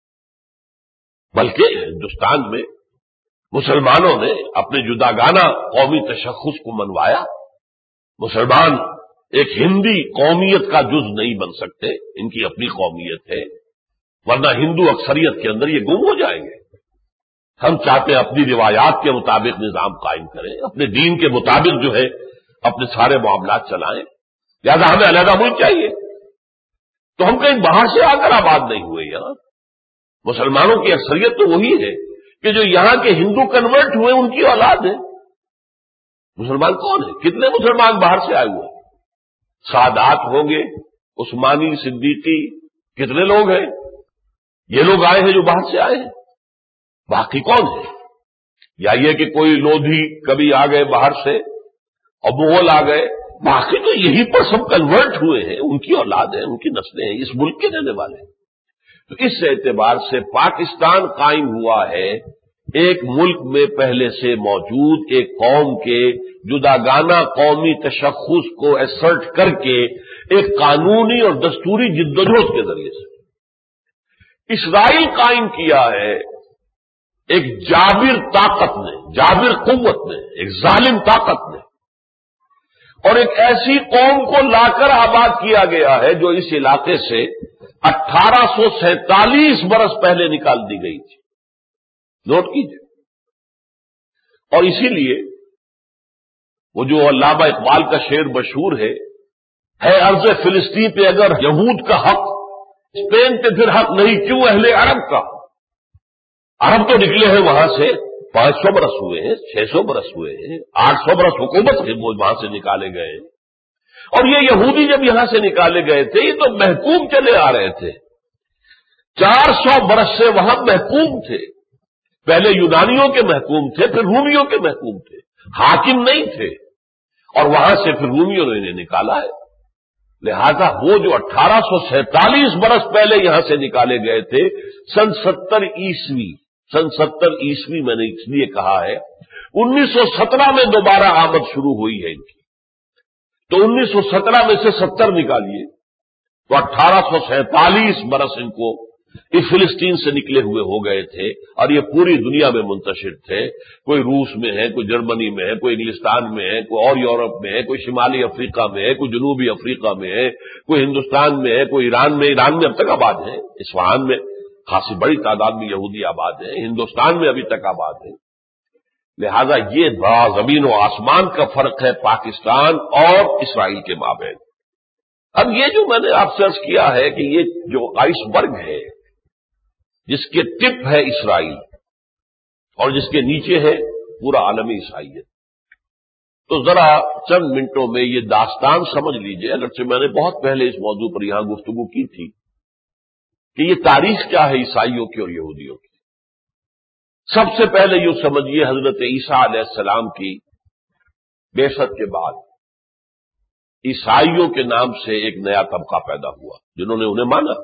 بلکہ ہندوستان میں مسلمانوں نے اپنے جداگانہ قومی تشخص کو منوایا۔ مسلمان ایک ہندی قومیت کا جز نہیں بن سکتے، ان کی اپنی قومیت ہے، ورنہ ہندو اکثریت کے اندر یہ گم ہو جائیں گے۔ ہم چاہتے ہیں اپنی روایات کے مطابق نظام قائم کریں، اپنے دین کے مطابق جو ہے اپنے سارے معاملات چلائیں، لہذا ہمیں علیحدہ ملک چاہیے۔ تو ہم کہیں باہر سے آ کر آباد نہیں ہوئے، یہاں مسلمانوں کی اکثریت تو وہی ہے کہ جو یہاں کے ہندو کنورٹ ہوئے ان کی اولاد ہے۔ مسلمان کون ہے؟ کتنے مسلمان باہر سے آئے ہوئے؟ سادات ہوں گے، عثمانی، صدیقی، کتنے لوگ ہیں؟ یہ لوگ آئے ہیں جو باہر سے آئے ہیں، باقی کون ہے؟ یا یہ کہ کوئی لودھی کبھی آ گئے باہر سے اور مغل آ گئے، باقی تو یہی پر سب کنورٹ ہوئے ہیں، ان کی اولاد ہیں، ان کی نسلیں ہیں، اس ملک کے رہنے والے ہیں۔ تو اس اعتبار سے پاکستان قائم ہوا ہے ایک ملک میں پہلے سے موجود ایک قوم کے جداگانہ قومی تشخص کو ایسرٹ کر کے ایک قانونی اور دستوری جدوجہد کے ذریعے سے۔ اسرائیل قائم کیا ہے ایک جابر طاقت نے، جابر قوت نے، ایک ظالم طاقت نے، اور ایک ایسی قوم کو لا کر آباد کیا گیا ہے جو اس علاقے سے اٹھارہ سو سینتالیس برس پہلے نکال دی گئی تھی، نوٹ کیجئے۔ اور اسی لیے وہ جو علامہ اقبال کا شعر مشہور ہے ہے ارض فلسطین پہ اگر یہود کا حق، اسپین پہ پھر حق نہیں کیوں اہل عرب کا؟ عرب تو نکلے ہیں وہاں سے، پانچ سو برس ہوئے ہیں، چھ سو برس ہوئے ہیں، آٹھ سو برس حکومت سے وہ وہاں سے نکالے گئے ہیں، اور یہ یہودی جب یہاں سے نکالے گئے تھے یہ تو محکوم چلے آ رہے تھے، چار سو برس سے وہاں محکوم تھے، پہلے یونانیوں کے محکوم تھے، پھر رومیوں کے محکوم تھے، حاکم نہیں تھے، اور وہاں سے پھر رومیوں نے انہیں نکالا ہے۔ لہذا وہ جو اٹھارہ سو سینتالیس برس پہلے یہاں سے نکالے گئے تھے، سن ستر عیسوی سن ستر عیسوی میں نے اس لیے کہا ہے، انیس سو سترہ میں دوبارہ آمد شروع ہوئی ہے ان کی، تو انیس سو سترہ میں سے ستر نکالیے تو اٹھارہ سو سینتالیس برس ان کو اس فلسطین سے نکلے ہوئے ہو گئے تھے، اور یہ پوری دنیا میں منتشر تھے، کوئی روس میں ہے، کوئی جرمنی میں ہے، کوئی انگلستان میں ہے، کوئی اور یورپ میں ہے، کوئی شمالی افریقہ میں ہے، کوئی جنوبی افریقہ میں ہے، کوئی ہندوستان میں ہے، کوئی ایران میں ایران میں اب تک آباد ہے، اصفہان میں خاصی بڑی تعداد میں یہودی آباد ہیں، ہندوستان میں ابھی تک آباد ہیں۔ لہذا یہ بڑا زمین و آسمان کا فرق ہے پاکستان اور اسرائیل کے مابین۔ اب یہ جو میں نے آپ سے عرض کیا ہے کہ یہ جو آئس برگ ہے جس کے ٹپ ہے اسرائیل اور جس کے نیچے ہے پورا عالمی عیسائیت، تو ذرا چند منٹوں میں یہ داستان سمجھ لیجئے، اگرچہ میں نے بہت پہلے اس موضوع پر یہاں گفتگو کی تھی کہ یہ تاریخ کیا ہے عیسائیوں کی اور یہودیوں کی۔ سب سے پہلے یوں سمجھیے حضرت عیسیٰ علیہ السلام کی بعثت کے بعد عیسائیوں کے نام سے ایک نیا طبقہ پیدا ہوا جنہوں نے انہیں مانا۔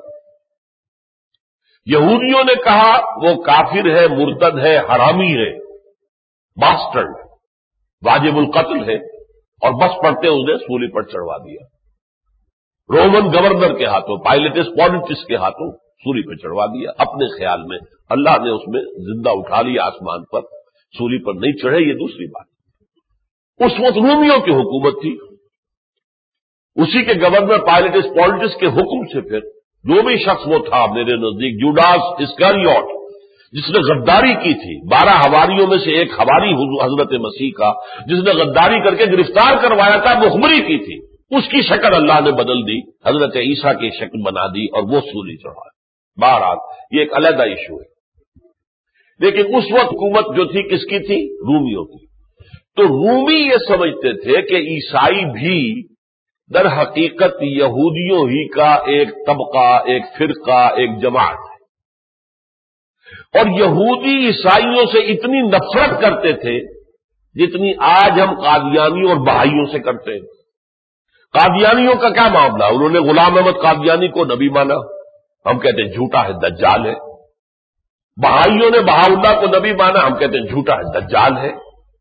یہودیوں نے کہا وہ کافر ہے، مرتد ہے، حرامی ہے، باسٹرڈ، واجب القتل ہے، اور بس پڑتے انہیں سولی پر چڑھوا دیا، رومن گورنر کے ہاتھوں، پائلٹس پولیٹس کے ہاتھوں سولی پر چڑھوا دیا اپنے خیال میں۔ اللہ نے اس میں زندہ اٹھا لیا آسمان پر، سولی پر نہیں چڑھے یہ دوسری بات۔ اس وقت رومیوں کی حکومت تھی، اسی کے گورنر پائلٹس پولیٹس کے حکم سے پھر جو بھی شخص وہ تھا میرے نزدیک جوڈاس اسکریوٹ جس نے غداری کی تھی، بارہ حواریوں میں سے ایک حواری حضرت مسیح کا جس نے غداری کر کے گرفتار کروایا تھا، مخبری کی تھی، اس کی شکل اللہ نے بدل دی، حضرت عیسیٰ کی شکل بنا دی اور وہ سولی چڑھا۔ بہرحال یہ ایک علیحدہ ایشو ہے، لیکن اس وقت حکومت جو تھی کس کی تھی؟ رومیوں کی۔ تو رومی یہ سمجھتے تھے کہ عیسائی بھی در حقیقت یہودیوں ہی کا ایک طبقہ، ایک فرقہ، ایک جماعت ہے، اور یہودی عیسائیوں سے اتنی نفرت کرتے تھے جتنی آج ہم قادیانیوں اور بہائیوں سے کرتے ہیں۔ قادیانیوں کا کیا معاملہ؟ انہوں نے غلام احمد قادیانی کو نبی مانا، ہم کہتے ہیں جھوٹا ہے، دجال ہے۔ بہائیوں نے بہاءاللہ کو نبی مانا، ہم کہتے ہیں جھوٹا ہے، دجال ہے۔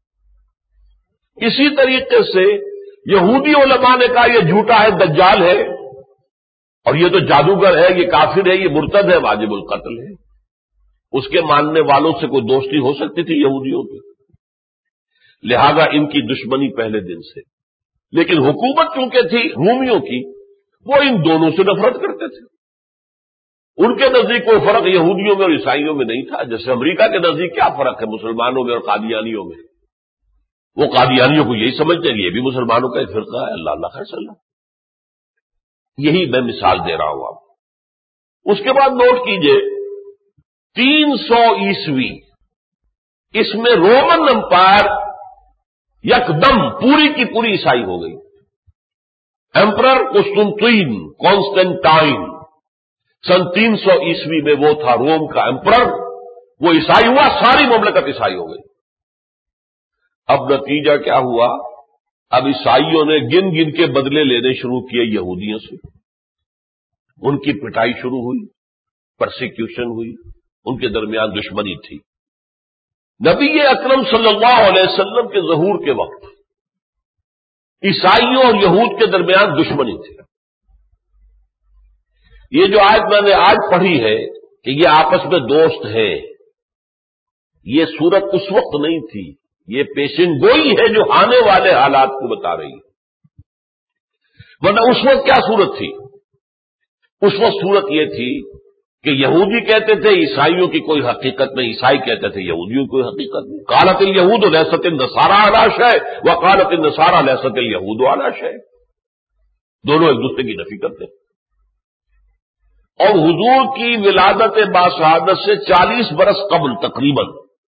اسی طریقے سے یہودی علماء نے کہا یہ جھوٹا ہے، دجال ہے، اور یہ تو جادوگر ہے، یہ کافر ہے، یہ مرتد ہے، واجب القتل ہے۔ اس کے ماننے والوں سے کوئی دوستی ہو سکتی تھی یہودیوں کی؟ لہذا ان کی دشمنی پہلے دن سے۔ لیکن حکومت چونکہ تھی رومیوں کی، وہ ان دونوں سے نفرت کرتے تھے۔ ان کے نزدیک کوئی فرق یہودیوں میں اور عیسائیوں میں نہیں تھا، جیسے امریکہ کے نزدیک کیا فرق ہے مسلمانوں میں اور قادیانیوں میں؟ وہ قادیانیوں کو یہی سمجھتے ہیں کہ یہ بھی مسلمانوں کا ایک فرقہ ہے۔ اللہ اللہ خیر صلی اللہ، یہی میں مثال دے رہا ہوں آپ۔ اس کے بعد نوٹ کیجئے تین سو عیسوی، اس میں رومن امپائر یکدم پوری کی پوری عیسائی ہو گئی۔ ایمپرر قسطنطین کانسٹنٹائن سن تین سو عیسوی میں وہ تھا روم کا ایمپرر، وہ عیسائی ہوا، ساری مملکت عیسائی ہو گئی۔ اب نتیجہ کیا ہوا؟ اب عیسائیوں نے گن گن کے بدلے لینے شروع کیے یہودیوں سے، ان کی پٹائی شروع ہوئی، پرسیکیوشن ہوئی، ان کے درمیان دشمنی تھی۔ نبی اکرم صلی اللہ علیہ وسلم کے ظہور کے وقت عیسائیوں اور یہود کے درمیان دشمنی تھی۔ یہ جو آیت میں نے آج پڑھی ہے کہ یہ آپس میں دوست ہیں، یہ صورت اس وقت نہیں تھی، یہ پیشن گوئی ہے جو آنے والے حالات کو بتا رہی ہے۔ ورنہ اس وقت کیا صورت تھی؟ اس وقت صورت یہ تھی کہ یہودی کہتے تھے عیسائیوں کی کوئی حقیقت نہیں، عیسائی کہتے تھے یہودیوں کی کوئی حقیقت نہیں. قالت الیہود لیست النصارى علی شیء وقالت النصارى لیست الیہود علی شیء، دونوں ایک دوسرے کی نفی کرتے ہیں. اور حضور کی ولادت باسعادت سے چالیس برس قبل تقریباً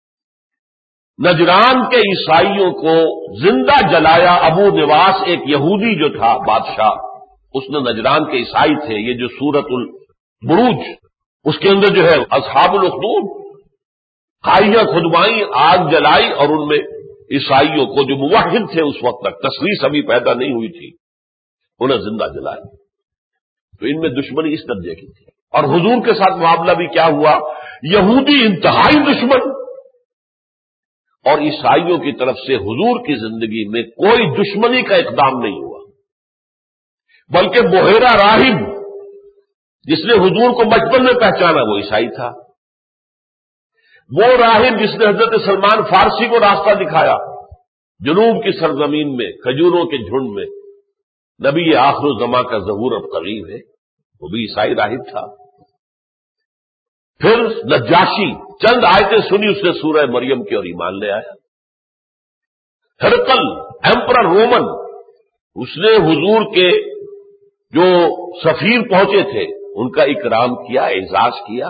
نجران کے عیسائیوں کو زندہ جلایا ابو نواس، ایک یہودی جو تھا بادشاہ، اس نے نجران کے عیسائی تھے، یہ جو سورۃ البروج اس کے اندر جو ہے اصحاب الاخدود کھائیاں کھدوائیں، آگ جلائی، اور ان میں عیسائیوں کو جو موحد تھے اس وقت تک، تسلیس ابھی پیدا نہیں ہوئی تھی، انہیں زندہ جلایا. تو ان میں دشمنی اس درجے کی تھی. اور حضور کے ساتھ معاملہ بھی کیا ہوا، یہودی انتہائی دشمن، اور عیسائیوں کی طرف سے حضور کی زندگی میں کوئی دشمنی کا اقدام نہیں ہوا، بلکہ بحیرہ راہب جس نے حضور کو بچپن میں پہچانا وہ عیسائی تھا. وہ راہب جس نے حضرت سلمان فارسی کو راستہ دکھایا جنوب کی سرزمین میں کھجوروں کے جھنڈ میں، نبی آخر الزماں کا ظہور اب قریب ہے، وہ بھی عیسائی راہب تھا. پھر نجاشی، چند آیتیں سنی اس نے سورہ مریم کی اور ایمان لے آیا. ہرقل ایمپرر رومن، اس نے حضور کے جو سفیر پہنچے تھے ان کا اکرام کیا، اعزاز کیا،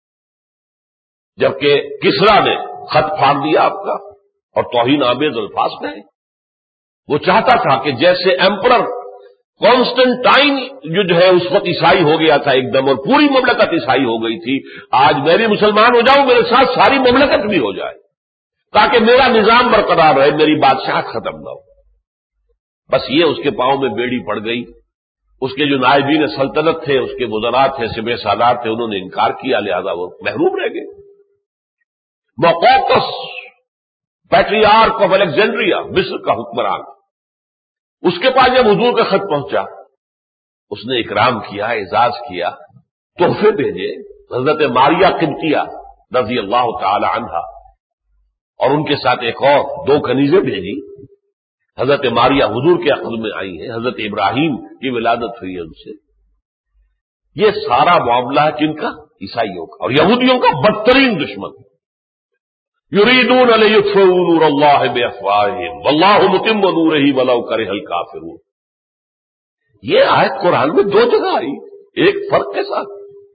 جبکہ کسرا نے خط پھاڑ دیا آپ کا اور توہین آمیز الفاظ کہے. وہ چاہتا تھا کہ جیسے ایمپرر کانسٹنٹائن جو ہے اس وقت عیسائی ہو گیا تھا ایک دم، اور پوری مملکت عیسائی ہو گئی تھی، آج میں بھی مسلمان ہو جاؤں، میرے ساتھ ساری مملکت بھی ہو جائے، تاکہ میرا نظام برقرار رہے، میری بادشاہت ختم نہ ہو. بس یہ اس کے پاؤں میں بیڑی پڑ گئی. اس کے جو نائبین سلطنت تھے، اس کے وزراء تھے، سپہ سالار تھے، انہوں نے انکار کیا، لہذا وہ محروم رہ گئے. مقوقس پیٹریارک آف الیگزینڈریا، مصر کا حکمران، اس کے پاس جب حضور کا خط پہنچا اس نے اکرام کیا، اعزاز کیا، تحفے بھیجے. حضرت ماریہ قبطیہ رضی اللہ تعالی عنہا اور ان کے ساتھ ایک اور دو کنیزیں بھیجی. حضرت ماریہ حضور کے عقد میں آئی ہیں، حضرت ابراہیم کی ولادت ہوئی ہے ان سے. یہ سارا معاملہ ہے کن کا؟ عیسائیوں کا اور یہودیوں کا بدترین دشمن. یریدون لیطفئوا نور اللہ بافواہہم واللہ متم نورہ ولو کرہ الکافرون. یہ آیت قرآن میں دو جگہ آئی ایک فرق کے ساتھ.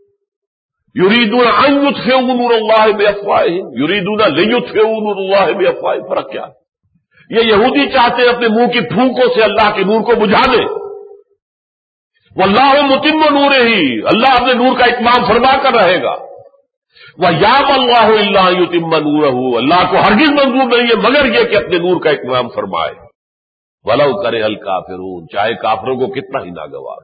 یریدون ان یطفئوا نور اللہ بافواہہم، یریدون لیطفئوا نور اللہ بافواہہم. فرق کیا ہے؟ یہ یہودی چاہتے ہیں اپنے منہ کی پھونکوں سے اللہ کے نور کو بجھا دے. واللہ متم نورہ، اللہ اپنے نور کا اتمام فرما کر رہے گا. وَيَأْبَى اللَّهُ إِلَّا أَن يُتِمَّ نُورَهُ، اللہ کو ہرگز منظور نہیں ہے مگر یہ کہ اپنے نور کا اتمام فرمائے. وَلَوْ كَرِهَ الْكَافِرُونَ، چاہے کافروں کو کتنا ہی ناگوار.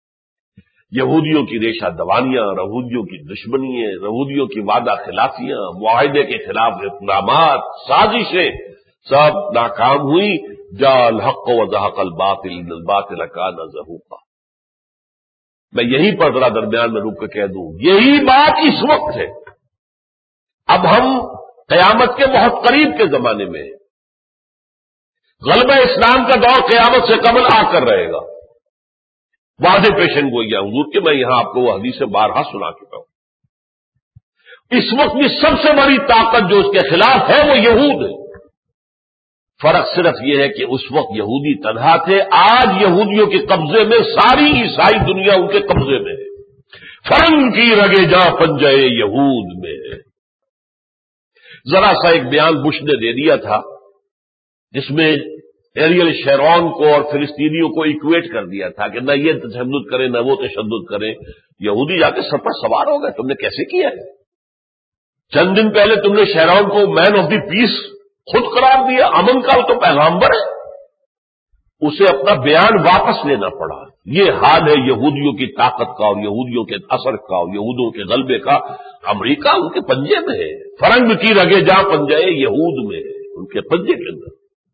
یہودیوں کی ریشہ دوانیاں، یہودیوں کی دشمنیاں، یہودیوں کی وعدہ خلافیاں، معاہدے کے خلاف اقدامات، سازشیں سب ناکام ہوئی. جاء الحق وزهق الباطل ان الباطل كان زهوقا. میں یہیں پر ذرا درمیان میں رک کے کہہ دوں، یہی بات اس وقت ہے. اب ہم قیامت کے بہت قریب کے زمانے میں ہیں. غلبہ اسلام کا دور قیامت سے قبل آ کر رہے گا. واضح پیشن گوئیاں حضور کے، میں یہاں آپ کو وہ حدیث بارہا سنا چکا ہوں. اس وقت کی سب سے بڑی طاقت جو اس کے خلاف ہے وہ یہود ہے. فرق صرف یہ ہے کہ اس وقت یہودی تنہا تھے، آج یہودیوں کے قبضے میں ساری عیسائی دنیا ان کے قبضے میں ہے. فرنگ کی رگے جا پنجے یہود میں ہے. ذرا سا ایک بیان بش نے دے دیا تھا جس میں ایریل شیرون کو اور فلسطینیوں کو ایکویٹ کر دیا تھا کہ نہ یہ تشدد کریں نہ وہ تشدد کریں. یہودی جا کے سب پر سوار ہو گئے، تم نے کیسے کیا ہے؟ چند دن پہلے تم نے شیرون کو مین آف دی پیس خود قرار دیا، امن کا تو پیغامبر ہے، اسے اپنا بیان واپس لینا پڑا. یہ حال ہے یہودیوں کی طاقت کا اور یہودیوں کے اثر کا اور یہودوں کے غلبے کا. امریکہ ان کے پنجے میں ہے. فرنگ کی رگے جا پنجے یہود میں ہے، ان کے پنجے کے اندر.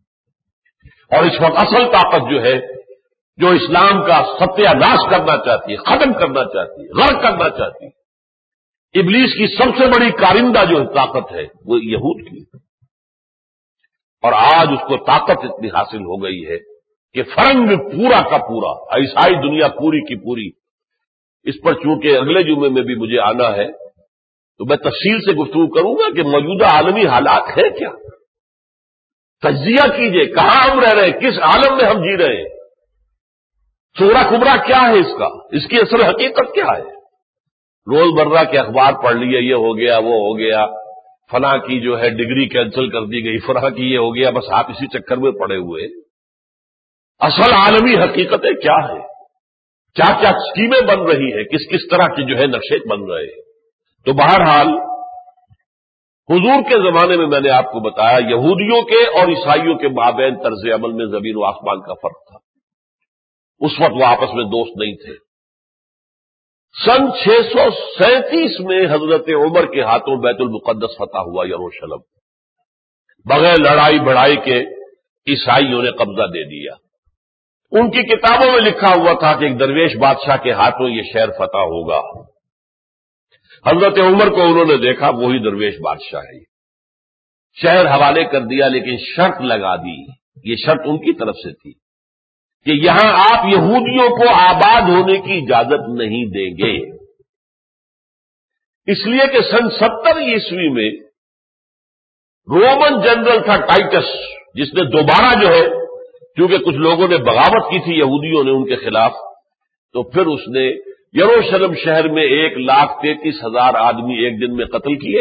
اور اس وقت اصل طاقت جو ہے جو اسلام کا ستیہ ناش کرنا چاہتی ہے، ختم کرنا چاہتی ہے، غرق کرنا چاہتی ہے، ابلیس کی سب سے بڑی کارندہ جو طاقت ہے وہ یہود کی. اور آج اس کو طاقت اتنی حاصل ہو گئی ہے کہ فرنگ پورا کا پورا، عیسائی دنیا پوری کی پوری اس پر چونکہ اگلے جمعے میں بھی مجھے آنا ہے تو میں تفصیل سے گفتگو کروں گا کہ موجودہ عالمی حالات ہے کیا، تجزیہ کیجئے، کہاں ہم رہ رہے ہیں، کس عالم میں ہم جی رہے ہیں، صغرا کبرا کیا ہے اس کا، اس کی اصل حقیقت کیا ہے۔ روز مرہ کے اخبار پڑھ لیے، یہ ہو گیا وہ ہو گیا، فلاں کی جو ہے ڈگری کینسل کر دی گئی، فلاں کی یہ ہو گیا، بس آپ اسی چکر میں پڑے ہوئے۔ اصل عالمی حقیقتیں کیا ہے، کیا کیا اسکیمیں بن رہی ہیں، کس کس طرح کے جو ہے نقشے بن رہے ہیں۔ تو بہرحال حضور کے زمانے میں میں نے آپ کو بتایا یہودیوں کے اور عیسائیوں کے مابین طرز عمل میں زمین و آسمان کا فرق تھا، اس وقت وہ آپس میں دوست نہیں تھے۔ سن چھ سو سینتیس میں حضرت عمر کے ہاتھوں بیت المقدس فتح ہوا، یروشلم، بغیر لڑائی بڑائی کے عیسائیوں نے قبضہ دے دیا۔ ان کی کتابوں میں لکھا ہوا تھا کہ ایک درویش بادشاہ کے ہاتھوں یہ شہر فتح ہوگا۔ حضرت عمر کو انہوں نے دیکھا، وہی درویش بادشاہ ہے، شہر حوالے کر دیا، لیکن شرط لگا دی، یہ شرط ان کی طرف سے تھی کہ یہاں آپ یہودیوں کو آباد ہونے کی اجازت نہیں دیں گے، اس لیے کہ سن ستر عیسوی میں رومن جنرل تھا ٹائٹس، جس نے دوبارہ جو ہے، کیونکہ کچھ لوگوں نے بغاوت کی تھی یہودیوں نے ان کے خلاف، تو پھر اس نے یروشلم شہر میں ایک لاکھ تینتیس ہزار آدمی ایک دن میں قتل کیے،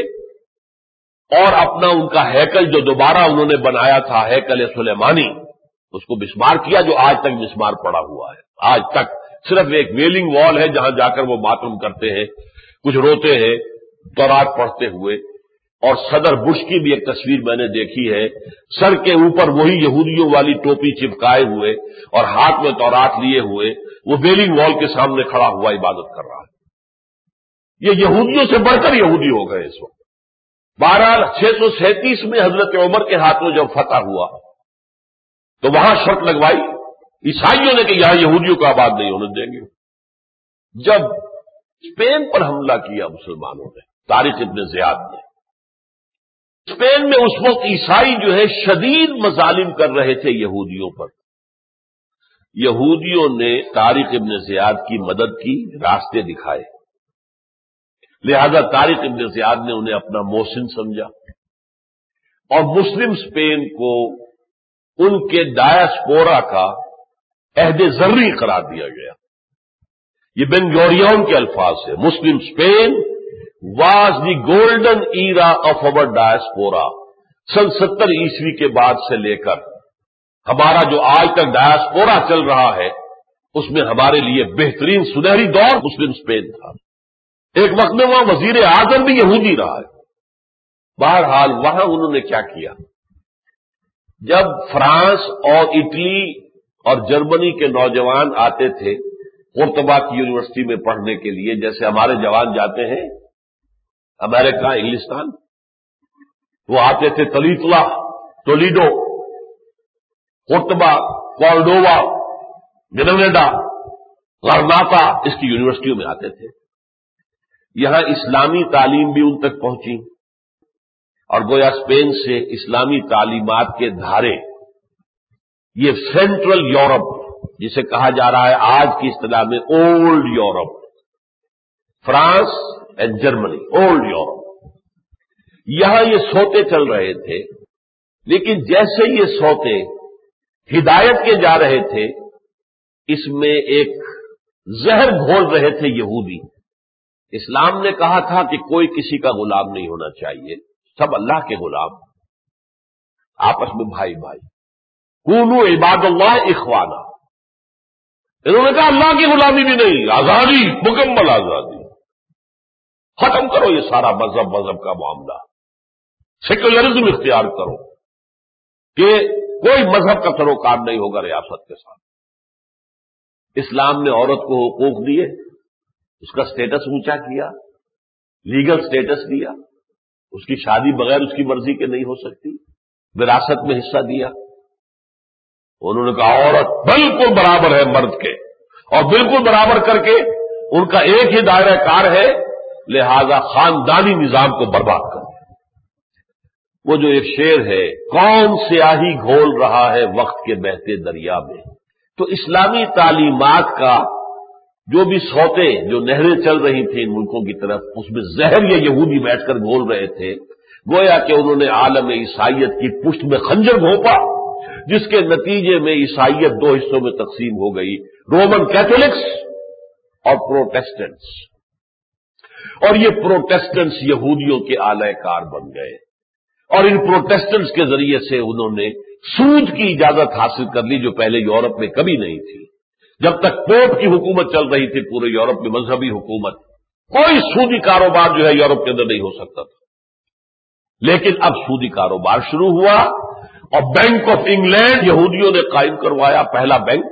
اور اپنا ان کا ہیکل جو دوبارہ انہوں نے بنایا تھا ہیکل سلیمانی، اس کو مسمار کیا، جو آج تک مسمار پڑا ہوا ہے۔ آج تک صرف ایک ویلنگ وال ہے جہاں جا کر وہ ماتم کرتے ہیں، کچھ روتے ہیں تورات پڑھتے ہوئے۔ اور صدر بش کی بھی ایک تصویر میں نے دیکھی ہے، سر کے اوپر وہی یہودیوں والی ٹوپی چپکائے ہوئے اور ہاتھ میں تورات لیے ہوئے، وہ ویلنگ وال کے سامنے کھڑا ہوا عبادت کر رہا ہے۔ یہ یہودیوں سے بڑھ کر یہودی ہو گئے اس وقت۔ بہرحال چھ سو سینتیس میں حضرت عمر کے ہاتھوں جب فتح ہوا تو وہاں شرط لگوائی عیسائیوں نے کہ یہاں یہودیوں کو آباد نہیں ہونے دیں گے۔ جب اسپین پر حملہ کیا مسلمانوں نے، طارق ابن زیاد نے، اسپین میں اس وقت عیسائی جو ہے شدید مظالم کر رہے تھے یہودیوں پر۔ یہودیوں نے طارق ابن زیاد کی مدد کی، راستے دکھائے، لہذا طارق ابن زیاد نے انہیں اپنا محسن سمجھا، اور مسلم اسپین کو ان کے ڈایاسپورا کا عہد زرعی قرار دیا گیا۔ یہ بن گوریون کے الفاظ سے، Muslim Spain was the golden era of our diaspora. سن ستر عیسوی کے بعد سے لے کر ہمارا جو آج تک ڈایاسپورا چل رہا ہے، اس میں ہمارے لیے بہترین سنہری دور مسلم اسپین تھا۔ ایک وقت میں وہاں وزیر اعظم بھی یہودی رہا ہے۔ بہرحال وہاں انہوں نے کیا کیا، جب فرانس اور اٹلی اور جرمنی کے نوجوان آتے تھے قرطبہ کی یونیورسٹی میں پڑھنے کے لیے، جیسے ہمارے جوان جاتے ہیں امریکہ، انگلستان، وہ آتے تھے تلیطلا، تولیڈو، قرطبہ، کورڈووا، گرینیڈا، غرناطہ، اس کی یونیورسٹیوں میں آتے تھے۔ یہاں اسلامی تعلیم بھی ان تک پہنچی، اور گویا اسپین سے اسلامی تعلیمات کے دھارے، یہ سینٹرل یورپ جسے کہا جا رہا ہے آج کی اصطلاح میں old Europe, France and Germany, old Europe, یہاں یہ سوتے چل رہے تھے۔ لیکن جیسے یہ سوتے ہدایت کے جا رہے تھے، اس میں ایک زہر گھول رہے تھے یہودی۔ اسلام نے کہا تھا کہ کوئی کسی کا غلام نہیں ہونا چاہیے، سب اللہ کے غلام، آپس میں بھائی بھائی، کونوا عباد اللہ اخوانا۔ انہوں نے کہا اللہ کی غلامی بھی نہیں، آزادی، مکمل آزادی، ختم کرو یہ سارا مذہب مذہب کا معاملہ، سیکولرزم اختیار کرو کہ کوئی مذہب کا سروکار نہیں ہوگا ریاست کے ساتھ۔ اسلام نے عورت کو حقوق دیے، اس کا سٹیٹس اونچا کیا، لیگل سٹیٹس دیا، اس کی شادی بغیر اس کی مرضی کے نہیں ہو سکتی، وراثت میں حصہ دیا۔ انہوں نے کہا عورت بالکل برابر ہے مرد کے، اور بالکل برابر کر کے ان کا ایک ہی دائرہ کار ہے، لہذا خاندانی نظام کو برباد کر دیا۔ وہ جو ایک شعر ہے، کون سیاہی گھول رہا ہے وقت کے بہتے دریا میں، تو اسلامی تعلیمات کا جو بھی سوتے جو نہریں چل رہی تھیں ان ملکوں کی طرف، اس میں زہر یہ یہودی بیٹھ کر گھول رہے تھے، گویا کہ انہوں نے عالم عیسائیت کی پشت میں خنجر گھونپا، جس کے نتیجے میں عیسائیت دو حصوں میں تقسیم ہو گئی، رومن کیتھولکس اور پروٹیسٹنٹس۔ اور یہ پروٹیسٹنٹس یہودیوں کے آلہ کار بن گئے، اور ان پروٹیسٹنٹس کے ذریعے سے انہوں نے سود کی اجازت حاصل کر لی جو پہلے یورپ میں کبھی نہیں تھی۔ جب تک پوپ کی حکومت چل رہی تھی پورے یورپ میں، مذہبی حکومت، کوئی سودی کاروبار جو ہے یورپ کے اندر نہیں ہو سکتا تھا۔ لیکن اب سودی کاروبار شروع ہوا، اور بینک آف انگلینڈ یہودیوں نے قائم کروایا، پہلا بینک۔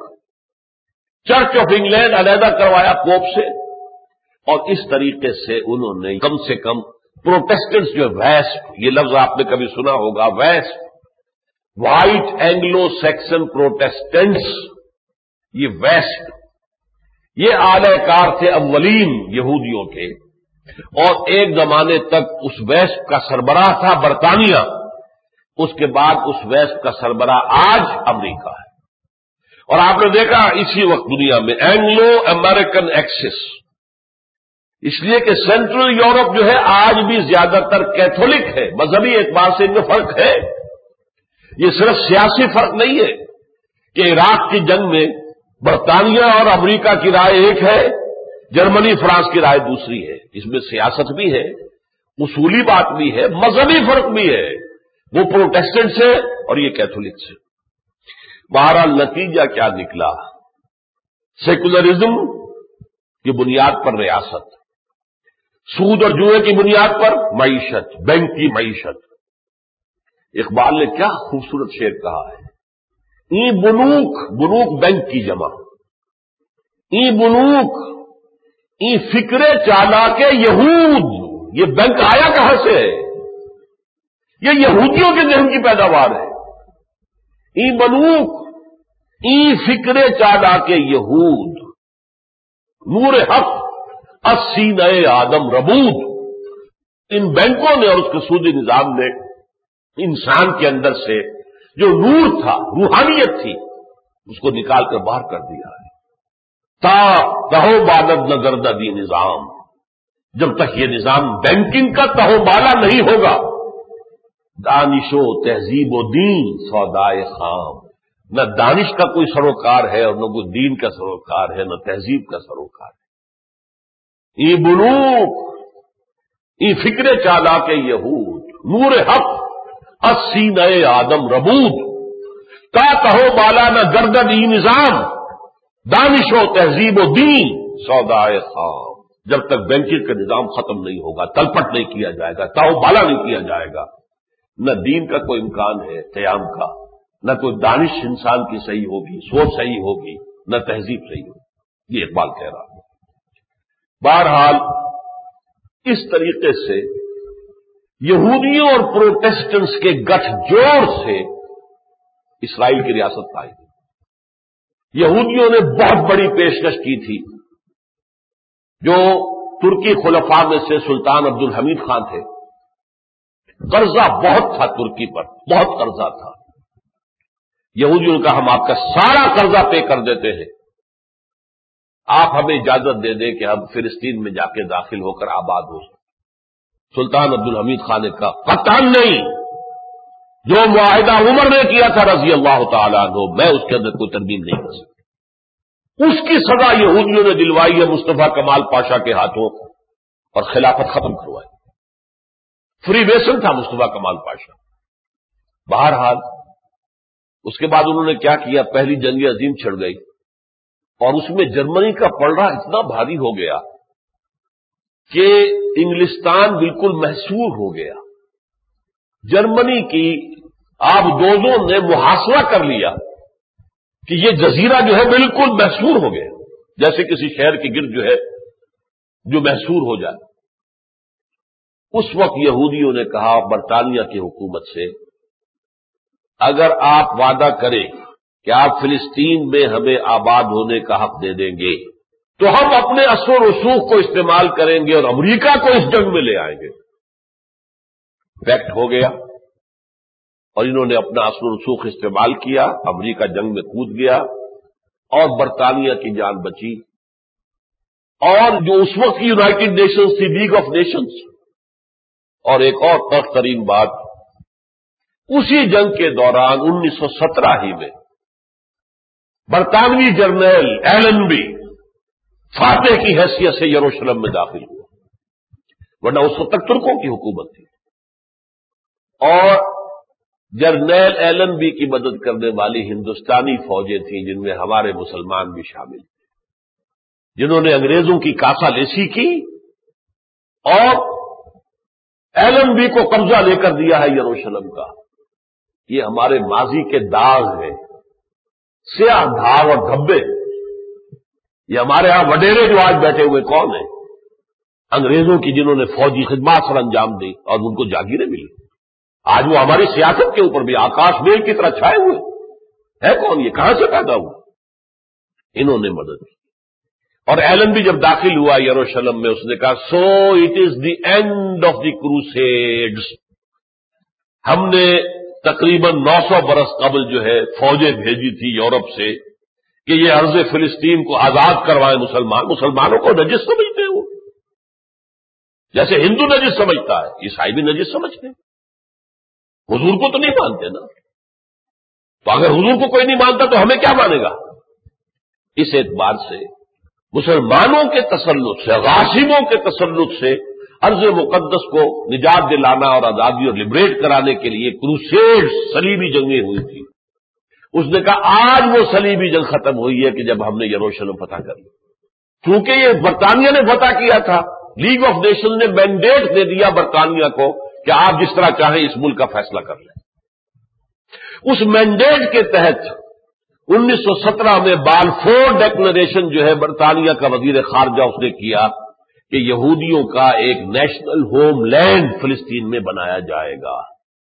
چرچ آف انگلینڈ علیحدہ کروایا پوپ سے، اور اس طریقے سے انہوں نے کم سے کم پروٹیسٹنٹس جو ویسٹ، یہ لفظ آپ نے کبھی سنا ہوگا، ویسٹ وائٹ اینگلو سیکسن پروٹیسٹنٹس، یہ ویسٹ، یہ اعلی کار تھے اولین یہودیوں کے، اور ایک زمانے تک اس ویسٹ کا سربراہ تھا برطانیہ، اس کے بعد اس ویسٹ کا سربراہ آج امریکہ ہے۔ اور آپ نے دیکھا اسی وقت دنیا میں اینگلو امریکن ایکسس، اس لیے کہ سینٹرل یورپ جو ہے آج بھی زیادہ تر کیتھولک ہے، مذہبی اعتبار سے ان میں فرق ہے۔ یہ صرف سیاسی فرق نہیں ہے کہ عراق کی جنگ میں برطانیہ اور امریکہ کی رائے ایک ہے، جرمنی فرانس کی رائے دوسری ہے، اس میں سیاست بھی ہے، اصولی بات بھی ہے، مذہبی فرق بھی ہے، وہ پروٹیسٹنٹ سے اور یہ کیتھولک سے۔ بہرحال نتیجہ کیا نکلا؟ سیکولرزم کی بنیاد پر ریاست، سود اور جوئے کی بنیاد پر معیشت، بینک کی معیشت۔ اقبال نے کیا خوبصورت شعر کہا ہے، ای بنوک، بنوک بینک کی جمع، ای بنوک ای فکر چالاک یہود، یہ بینک آیا کہاں سے ہے؟ یہ یہودیوں کے ذہن کی پیداوار ہے۔ ای بنوک ای فکر چالاک یہود، نور حق السینہ آدم ربود۔ ان بینکوں نے اور اس کے سودی نظام نے انسان کے اندر سے جو نور تھا، روحانیت تھی، اس کو نکال کر باہر کر دیا ہے۔ تا تہو بالد نہ گردہ دی نظام، جب تک یہ نظام بینکنگ کا تہو بالا نہیں ہوگا، دانش و تہذیب و دین سودائے خام، نہ دانش کا کوئی سروکار ہے اور نہ کوئی دین کا سروکار ہے، نہ تہذیب کا سروکار ہے۔ ای بنوک ای فکر چالاک یہود، نور حق السینہ آدم ربود، تا کہو بالا نہ گردد ای نظام، دانش و تہذیب و دین سودائے خام۔ جب تک بینکنگ کا نظام ختم نہیں ہوگا، تلپٹ نہیں کیا جائے گا، تاؤ بالا نہیں کیا جائے گا، نہ دین کا کوئی امکان ہے قیام کا، نہ کوئی دانش انسان کی صحیح ہوگی، سوچ صحیح ہوگی، نہ تہذیب صحیح ہوگی۔ یہ اقبال کہہ رہا ہے۔ بہرحال اس طریقے سے یہودیوں اور پروٹیسٹنٹس کے گٹھ جوڑ سے اسرائیل کی ریاست پائی گئی۔ یہودیوں نے بہت بڑی پیشکش کی تھی، جو ترکی خلفاء میں سے سلطان عبد الحمید خان تھے، قرضہ بہت تھا ترکی پر، بہت قرضہ تھا۔ یہودیوں نے کہا ہم آپ کا سارا قرضہ پے کر دیتے ہیں، آپ ہمیں اجازت دے دیں کہ ہم فلسطین میں جا کے داخل ہو کر آباد ہو سکیں۔ سلطان عبد الحمید خان نے کہا قطعاً نہیں، جو معاہدہ عمر نے کیا تھا رضی اللہ تعالیٰ عنہ، میں اس کے اندر کوئی ترمیم نہیں کر سکتا۔ اس کی سزا یہودیوں نے دلوائی ہے مصطفیٰ کمال پاشا کے ہاتھوں، اور خلافت ختم کروائی۔ فری ویسن تھا مصطفیٰ کمال پاشا۔ بہرحال اس کے بعد انہوں نے کیا کیا، پہلی جنگ عظیم چھڑ گئی، اور اس میں جرمنی کا پلڑا اتنا بھاری ہو گیا کہ انگلستان بالکل محصور ہو گیا۔ جرمنی کی آب دوزوں نے محاصرہ کر لیا کہ یہ جزیرہ جو ہے بالکل محصور ہو گیا، جیسے کسی شہر کے گرد جو ہے جو محصور ہو جائے۔ اس وقت یہودیوں نے کہا برطانیہ کی حکومت سے، اگر آپ وعدہ کریں کہ آپ فلسطین میں ہمیں آباد ہونے کا حق دے دیں گے تو ہم اپنے اثر و رسوخ کو استعمال کریں گے اور امریکہ کو اس جنگ میں لے آئیں گے۔ فیکٹ ہو گیا، اور انہوں نے اپنا اثر و رسوخ استعمال کیا، امریکہ جنگ میں کود گیا، اور برطانیہ کی جان بچی، اور جو اس وقت کی یونائٹڈ نیشنز تھی، لیگ آف نیشنز. اور ایک اور تلخ ترین بات، اسی جنگ کے دوران انیس سو سترہ ہی میں برطانوی جرنیل ایلن بی فاتح کی حیثیت سے یروشلم میں داخل ہوا، ورنہ اس وقت تک ترکوں کی حکومت تھی. اور جرنیل ایلن بی کی مدد کرنے والی ہندوستانی فوجیں تھیں، جن میں ہمارے مسلمان بھی شامل تھے، جنہوں نے انگریزوں کی کاسا لیسی کی اور ایلن بی کو قبضہ لے کر دیا ہے یروشلم کا. یہ ہمارے ماضی کے داغ ہیں، سیاہ دھاگ اور دھبے. یہ ہمارے ہاں وڈیرے جو آج بیٹھے ہوئے کون ہیں؟ انگریزوں کی، جنہوں نے فوجی خدمات سر انجام دی اور ان کو جاگیریں ملی. آج وہ ہماری سیاست کے اوپر بھی آکاش میل کی طرح چھائے ہوئے ہے. کون؟ یہ کہاں سے پیدا ہوا؟ انہوں نے مدد کی. اور ایلن بھی جب داخل ہوا یروشلم میں، اس نے کہا so it is the end of the crusades. ہم نے تقریباً نو سو برس قبل جو ہے فوجیں بھیجی تھی یورپ سے کہ یہ ارض فلسطین کو آزاد کروائے. مسلمان مسلمانوں کو نجس سمجھتے ہیں، وہ جیسے ہندو نجس سمجھتا ہے، عیسائی بھی نجس سمجھتے ہیں. حضور کو تو نہیں مانتے نا. تو اگر حضور کو کوئی نہیں مانتا تو ہمیں کیا مانے گا؟ اس اعتبار سے مسلمانوں کے تسلط سے، غاصبوں کے تسلط سے ارض مقدس کو نجات دلانا اور آزادی اور لبریٹ کرانے کے لیے کروسیڈ صلیبی جنگیں ہوئی تھی. اس نے کہا آج وہ صلیبی جنگ ختم ہوئی ہے کہ جب ہم نے یروشلم فتح کر لی. کیونکہ یہ برطانیہ نے فتح کیا تھا، لیگ آف نیشن نے مینڈیٹ دے دیا برطانیہ کو کہ آپ جس طرح چاہیں اس ملک کا فیصلہ کر لیں. اس مینڈیٹ کے تحت انیس سو سترہ میں بالفور ڈیکلریشن جو ہے برطانیہ کا وزیر خارجہ اس نے کیا کہ یہودیوں کا ایک نیشنل ہوم لینڈ فلسطین میں بنایا جائے گا.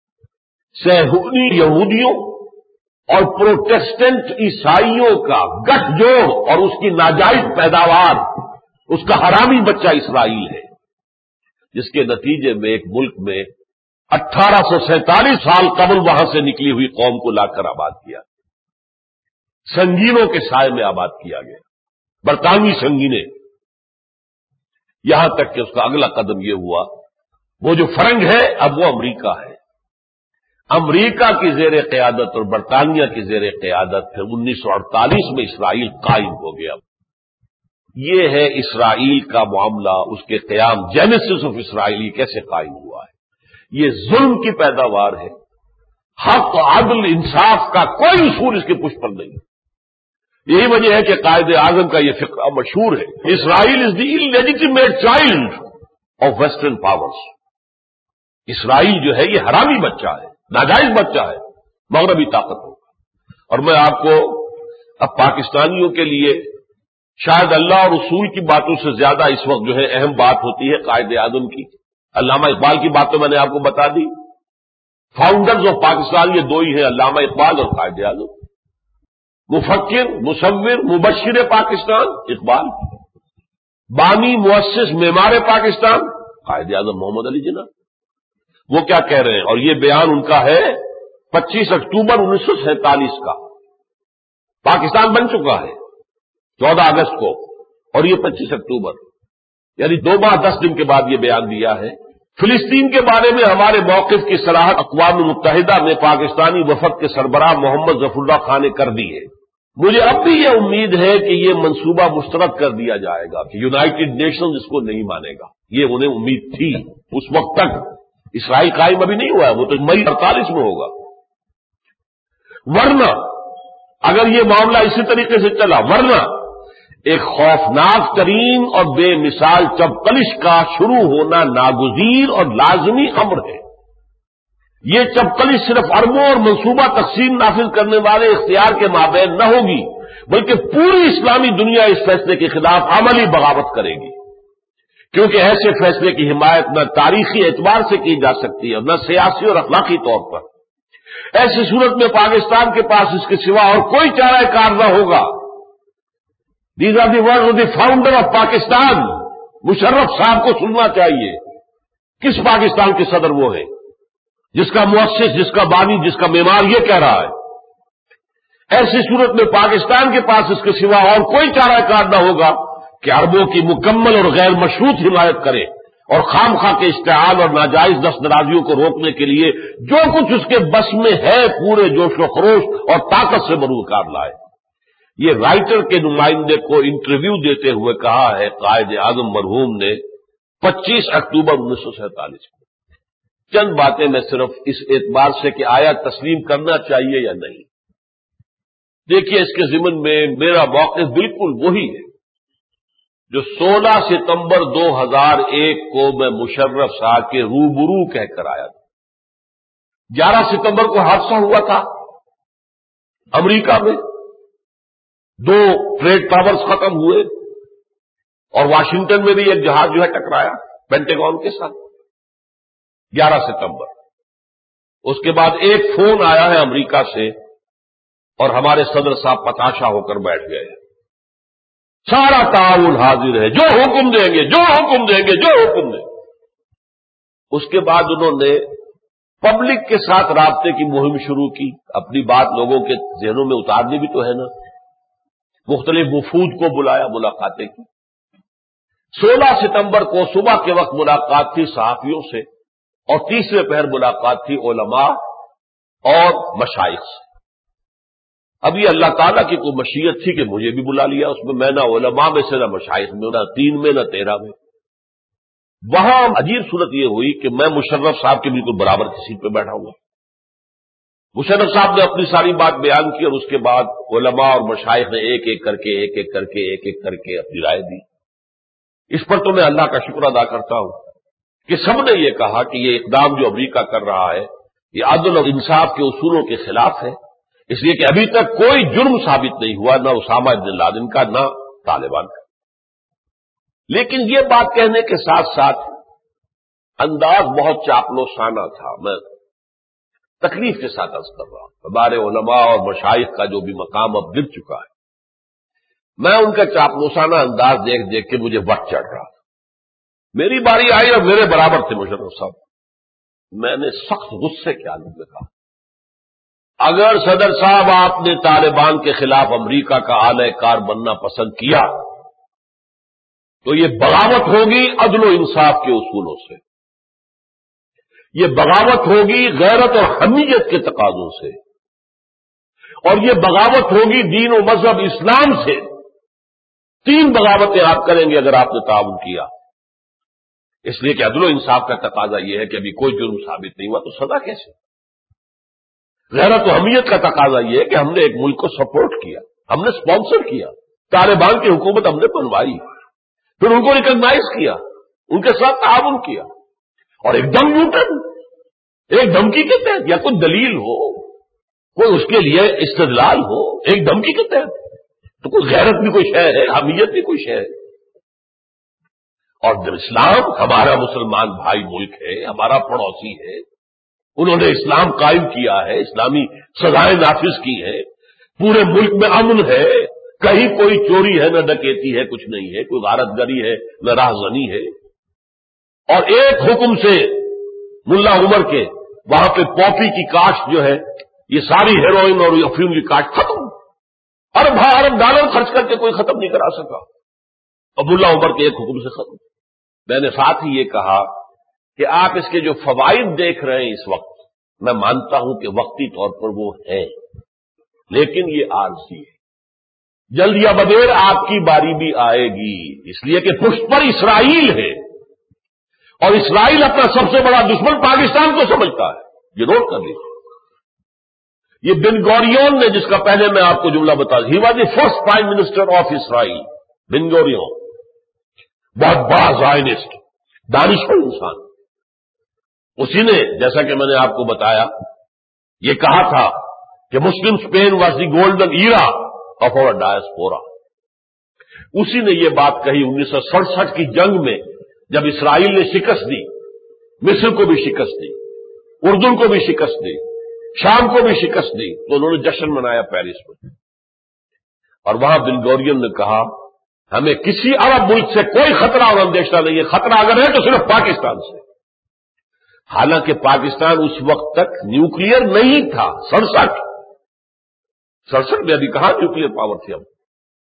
صہیونی یہودیوں اور پروٹیسٹنٹ عیسائیوں کا گٹھ جوڑ اور اس کی ناجائز پیداوار، اس کا حرامی بچہ اسرائیل ہے، جس کے نتیجے میں ایک ملک میں اٹھارہ سو سینتالیس سال قبل وہاں سے نکلی ہوئی قوم کو لا کر آباد کیا، سنگینوں کے سائے میں آباد کیا گیا، برطانوی سنگینے. یہاں تک کہ اس کا اگلا قدم یہ ہوا، وہ جو فرنگ ہے اب وہ امریکہ ہے. امریکہ کی زیر قیادت اور برطانیہ کی زیر قیادت پھر انیس سو اڑتالیس میں اسرائیل قائم ہو گیا. یہ ہے اسرائیل کا معاملہ، اس کے قیام، جینیسس آف اسرائیل کیسے قائم ہوا ہے. یہ ظلم کی پیداوار ہے. حق، عدل، انصاف کا کوئی اصول اس کے پشت پر نہیں. یہی وجہ ہے کہ قائد اعظم کا یہ فقرہ مشہور ہے، Israel is the illegitimate child of western powers. اسرائیل جو ہے یہ حرامی بچہ ہے، ناجائز بچہ ہے مغربی طاقتوں کا. اور میں آپ کو اب پاکستانیوں کے لیے شاید اللہ اور رسول کی باتوں سے زیادہ اس وقت جو ہے اہم بات ہوتی ہے قائد اعظم کی. علامہ اقبال کی بات تو میں نے آپ کو بتا دی. فاؤنڈرز آف پاکستان یہ دو ہی ہیں، علامہ اقبال اور قائد اعظم. مفکر، مصور، مبشر پاکستان اقبال، بانی، مؤسس، معمار پاکستان قائد اعظم محمد علی جناح. وہ کیا کہہ رہے ہیں، اور یہ بیان ان کا ہے پچیس اکتوبر انیس سو سینتالیس کا. پاکستان بن چکا ہے چودہ اگست کو، اور یہ پچیس اکتوبر، یعنی دو ماہ دس دن کے بعد یہ بیان دیا ہے. فلسطین کے بارے میں ہمارے موقف کی صراحت اقوام متحدہ میں پاکستانی وفد کے سربراہ محمد ظفر اللہ خان نے کر دی ہے. مجھے اب بھی یہ امید ہے کہ یہ منصوبہ مسترد کر دیا جائے گا کہ یونائٹڈ نیشنز اس کو نہیں مانے گا. یہ انہیں امید تھی اس وقت تک. اسرائیل قائم ابھی نہیں ہوا ہے، وہ تو مئی اڑتالیس میں ہوگا. ورنہ اگر یہ معاملہ اسی طریقے سے چلا، ورنہ ایک خوفناک ترین اور بے مثال چپقلش کا شروع ہونا ناگزیر اور لازمی امر ہے. یہ چپقلش صرف اربوں اور منصوبہ تقسیم نافذ کرنے والے اختیار کے مابین نہ ہوگی، بلکہ پوری اسلامی دنیا اس فیصلے کے خلاف عملی بغاوت کرے گی. کیونکہ ایسے فیصلے کی حمایت نہ تاریخی اعتبار سے کی جا سکتی ہے، نہ سیاسی اور اخلاقی طور پر. ایسی صورت میں پاکستان کے پاس اس کے سوا اور کوئی چارہ کار نہ ہوگا. These are the words of the founder of Pakistan. مشرف صاحب کو سننا چاہیے. کس پاکستان کے صدر وہ ہیں جس کا مؤسس، جس کا بانی، جس کا معمار یہ کہہ رہا ہے. ایسی صورت میں پاکستان کے پاس اس کے سوا اور کوئی چارہ کار نہ ہوگا کہ عربوں کی مکمل اور غیر مشروط حمایت کرے اور خام خواہ کے اشتعال اور ناجائز دست درازیوں کو روکنے کے لیے جو کچھ اس کے بس میں ہے پورے جوش و خروش اور طاقت سے بروکار لائے۔ یہ رائٹر کے نمائندے کو انٹرویو دیتے ہوئے کہا ہے قائد اعظم مرحوم نے پچیس اکتوبر انیس سو سینتالیس کو۔ چند باتیں میں صرف اس اعتبار سے کہ آیا تسلیم کرنا چاہیے یا نہیں۔ دیکھیے اس کے ضمن میں میرا موقف بالکل وہی ہے جو سولہ ستمبر دو ہزار ایک کو میں مشرف صاحب کے روبرو کہہ کر آیا تھا۔ گیارہ ستمبر کو حادثہ ہوا تھا امریکہ میں، دو ٹریڈ ٹاورز ختم ہوئے اور واشنگٹن میں بھی ایک جہاز جو ہے ٹکرایا پینٹاگون کے ساتھ گیارہ ستمبر۔ اس کے بعد ایک فون آیا ہے امریکہ سے اور ہمارے صدر صاحب پتاشا ہو کر بیٹھ گئے ہیں، سارا تعاون حاضر ہے، جو حکم دیں گے جو حکم دیں گے جو حکم دیں گے۔ اس کے بعد انہوں نے پبلک کے ساتھ رابطے کی مہم شروع کی، اپنی بات لوگوں کے ذہنوں میں اتارنی بھی تو ہے نا، مختلف وفود کو بلایا، ملاقاتیں کی۔ سولہ ستمبر کو صبح کے وقت ملاقات تھی صحافیوں سے اور تیسرے پہر ملاقات تھی علماء اور مشائخ سے۔ اب یہ اللہ تعالیٰ کی کوئی مشیت تھی کہ مجھے بھی بلا لیا، اس میں میں نہ علماء میں سے نہ مشائخ میں، نہ تین میں نہ تیرہ میں۔ وہاں عجیب صورت یہ ہوئی کہ میں مشرف صاحب کے بالکل برابر کی سیٹ پہ بیٹھا ہوا۔ مشرف صاحب نے اپنی ساری بات بیان کی اور اس کے بعد علماء اور مشائخ نے ایک ایک کر کے ایک ایک کر کے ایک ایک کر کے اپنی رائے دی۔ اس پر تو میں اللہ کا شکر ادا کرتا ہوں کہ سب نے یہ کہا کہ یہ اقدام جو امریکہ کر رہا ہے یہ عدل اور انصاف کے اصولوں کے خلاف ہے، اس لیے کہ ابھی تک کوئی جرم ثابت نہیں ہوا، نہ اسامہ بن لادن کا نہ طالبان کا۔ لیکن یہ بات کہنے کے ساتھ ساتھ انداز بہت چاپلوسانہ تھا۔ میں تکلیف کے ساتھ عرض کر رہا ہوں، ہمارے علماء اور مشائخ کا جو بھی مقام اب گر چکا ہے، میں ان کا چاپلوسانہ انداز دیکھ دیکھ کے مجھے وقت چڑھ رہا تھا۔ میری باری آئی اور میرے برابر تھے مشرف صاحب، میں نے سخت غصے کے عالم میں کہا اگر صدر صاحب آپ نے طالبان کے خلاف امریکہ کا اعلی کار بننا پسند کیا تو یہ بغاوت ہوگی عدل و انصاف کے اصولوں سے، یہ بغاوت ہوگی غیرت اور حمیت کے تقاضوں سے، اور یہ بغاوت ہوگی دین و مذہب اسلام سے۔ تین بغاوتیں آپ کریں گے اگر آپ نے تعاون کیا، اس لیے کہ عدل و انصاف کا تقاضا یہ ہے کہ ابھی کوئی جرم ثابت نہیں ہوا تو سزا کیسے؟ غیرت و حمیت کا تقاضا یہ ہے کہ ہم نے ایک ملک کو سپورٹ کیا، ہم نے سپانسر کیا، طالبان کی حکومت ہم نے بنوائی، پھر ان کو ریکگنائز کیا، ان کے ساتھ تعاون کیا، اور ایک دم یوٹن ایک دھمکی کے تحت یا کوئی دلیل ہو، کوئی اس کے لیے استدلال ہو، ایک دھمکی کے تحت تو کوئی غیرت بھی کوئی شے ہے، حمیت بھی کوئی شے ہے۔ اور جب اسلام ہمارا مسلمان بھائی ملک ہے، ہمارا پڑوسی ہے، انہوں نے اسلام قائم کیا ہے، اسلامی سزائیں نافذ کی ہیں، پورے ملک میں امن ہے، کہیں کوئی چوری ہے نہ ڈکیتی ہے، کچھ نہیں ہے، کوئی غارت گری ہے نہ راہزنی ہے، اور ایک حکم سے ملا عمر کے وہاں پہ پاپی کی کاشت جو ہے، یہ ساری ہیروئن اور افیون کی کاشت ختم، ارب ارب ڈالر خرچ کر کے کوئی ختم نہیں کرا سکا، اب ملا عمر کے ایک حکم سے ختم۔ میں نے ساتھ ہی یہ کہا کہ آپ اس کے جو فوائد دیکھ رہے ہیں اس وقت، میں مانتا ہوں کہ وقتی طور پر وہ ہے، لیکن یہ عارضی ہے، جلد یا بدیر آپ کی باری بھی آئے گی، اس لیے کہ پشت پر اسرائیل ہے، اور اسرائیل اپنا سب سے بڑا دشمن پاکستان کو سمجھتا ہے، یہ نوٹ کر لیجیے۔ یہ بن گوریون نے، جس کا پہلے میں آپ کو جملہ بتا دوں، he was the first prime minister of Israel, Ben Gurion, بہت بڑا زائنسٹ، دانشور انسان، اسی نے جیسا کہ میں نے آپ کو بتایا یہ کہا تھا کہ Muslim Spain was the golden era of our diaspora. اسی نے یہ بات کہی انیس سو سڑسٹھ کی جنگ میں، جب اسرائیل نے شکست دی، مصر کو بھی شکست دی، اردن کو بھی شکست دی، شام کو بھی شکست دی، تو انہوں نے جشن منایا پیرس میں، اور وہاں بن گورین نے کہا ہمیں کسی عرب ملک سے کوئی خطرہ اور اندیشہ نہیں ہے، خطرہ اگر ہے تو صرف پاکستان سے۔ حالانکہ پاکستان اس وقت تک نیوکلیر نہیں تھا، سڑسٹھ سڑسٹھ میں ابھی کہاں نیوکلیر پاور تھی اب،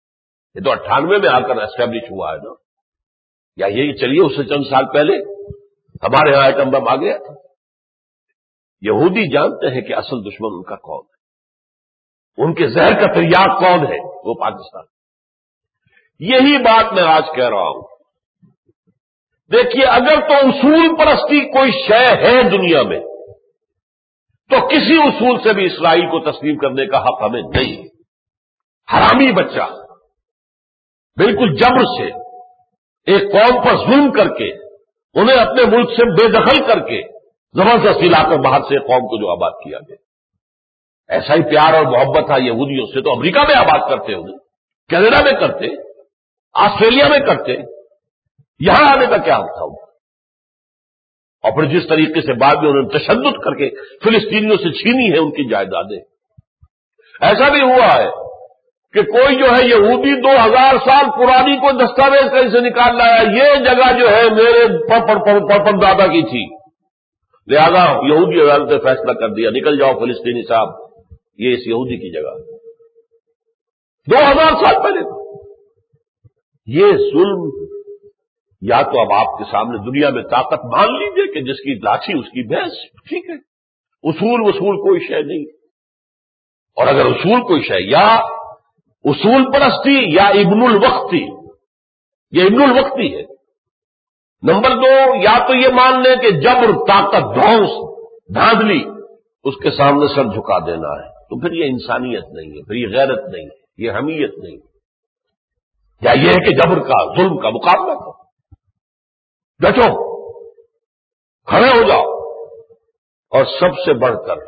یہ تو اٹھانوے میں آ کر اسٹیبلش ہوا ہے نا، یا یہی چلیے اس سے چند سال پہلے ہمارے یہاں ایٹم بم آ گیا تھا۔ یہودی جانتے ہیں کہ اصل دشمن ان کا کون ہے، ان کے زہر کا تریاق کون ہے، وہ پاکستان۔ یہی بات میں آج کہہ رہا ہوں۔ دیکھیے، اگر تو اصول پرستی کوئی شے ہے دنیا میں تو کسی اصول سے بھی اسرائیل کو تسلیم کرنے کا حق ہمیں نہیں ہے۔ حرامی بچہ بالکل جبر سے ایک قوم پر ظلم کر کے انہیں اپنے ملک سے بے دخل کر کے زبردستی لا کر باہر سے قوم کو جو آباد کیا گیا، ایسا ہی پیار اور محبت تھا یہودیوں سے تو امریکہ میں آباد کرتے انہیں، کینیڈا میں کرتے، آسٹریلیا میں کرتے، یہاں آنے کا کیا حق تھا انہیں؟ اور پھر جس طریقے سے بعد میں انہوں نے تشدد کر کے فلسطینیوں سے چھینی ہے ان کی جائیدادیں۔ ایسا بھی ہوا ہے کہ کوئی جو ہے یہودی دو ہزار سال پرانی کوئی دستاویز کہیں سے نکال لایا، یہ جگہ جو ہے میرے پڑپڑ دادا کی تھی، لہذا یہودی عدالت نے فیصلہ کر دیا نکل جاؤ فلسطینی صاحب، یہ اس یہودی کی جگہ، دو ہزار سال پہلے۔ یہ ظلم، یا تو اب آپ کے سامنے دنیا میں طاقت مان لیجئے کہ جس کی لاٹھی اس کی بھینس، ٹھیک ہے، اصول وصول کوئی شے نہیں، اور اگر اصول کوئی شے، یا اصول پرستی یا ابن الوقتی، یہ ابن الوقتی ہے۔ نمبر دو، یا تو یہ مان لیں کہ جبر، طاقت، دھونس، دھاندلی، اس کے سامنے سر جھکا دینا ہے، تو پھر یہ انسانیت نہیں ہے، پھر یہ غیرت نہیں ہے، یہ حمیت نہیں ہے۔ یا یہ ہے کہ جبر کا، ظلم کا مقابلہ کرو، ڈٹو، کھڑے ہو جاؤ، اور سب سے بڑھ کر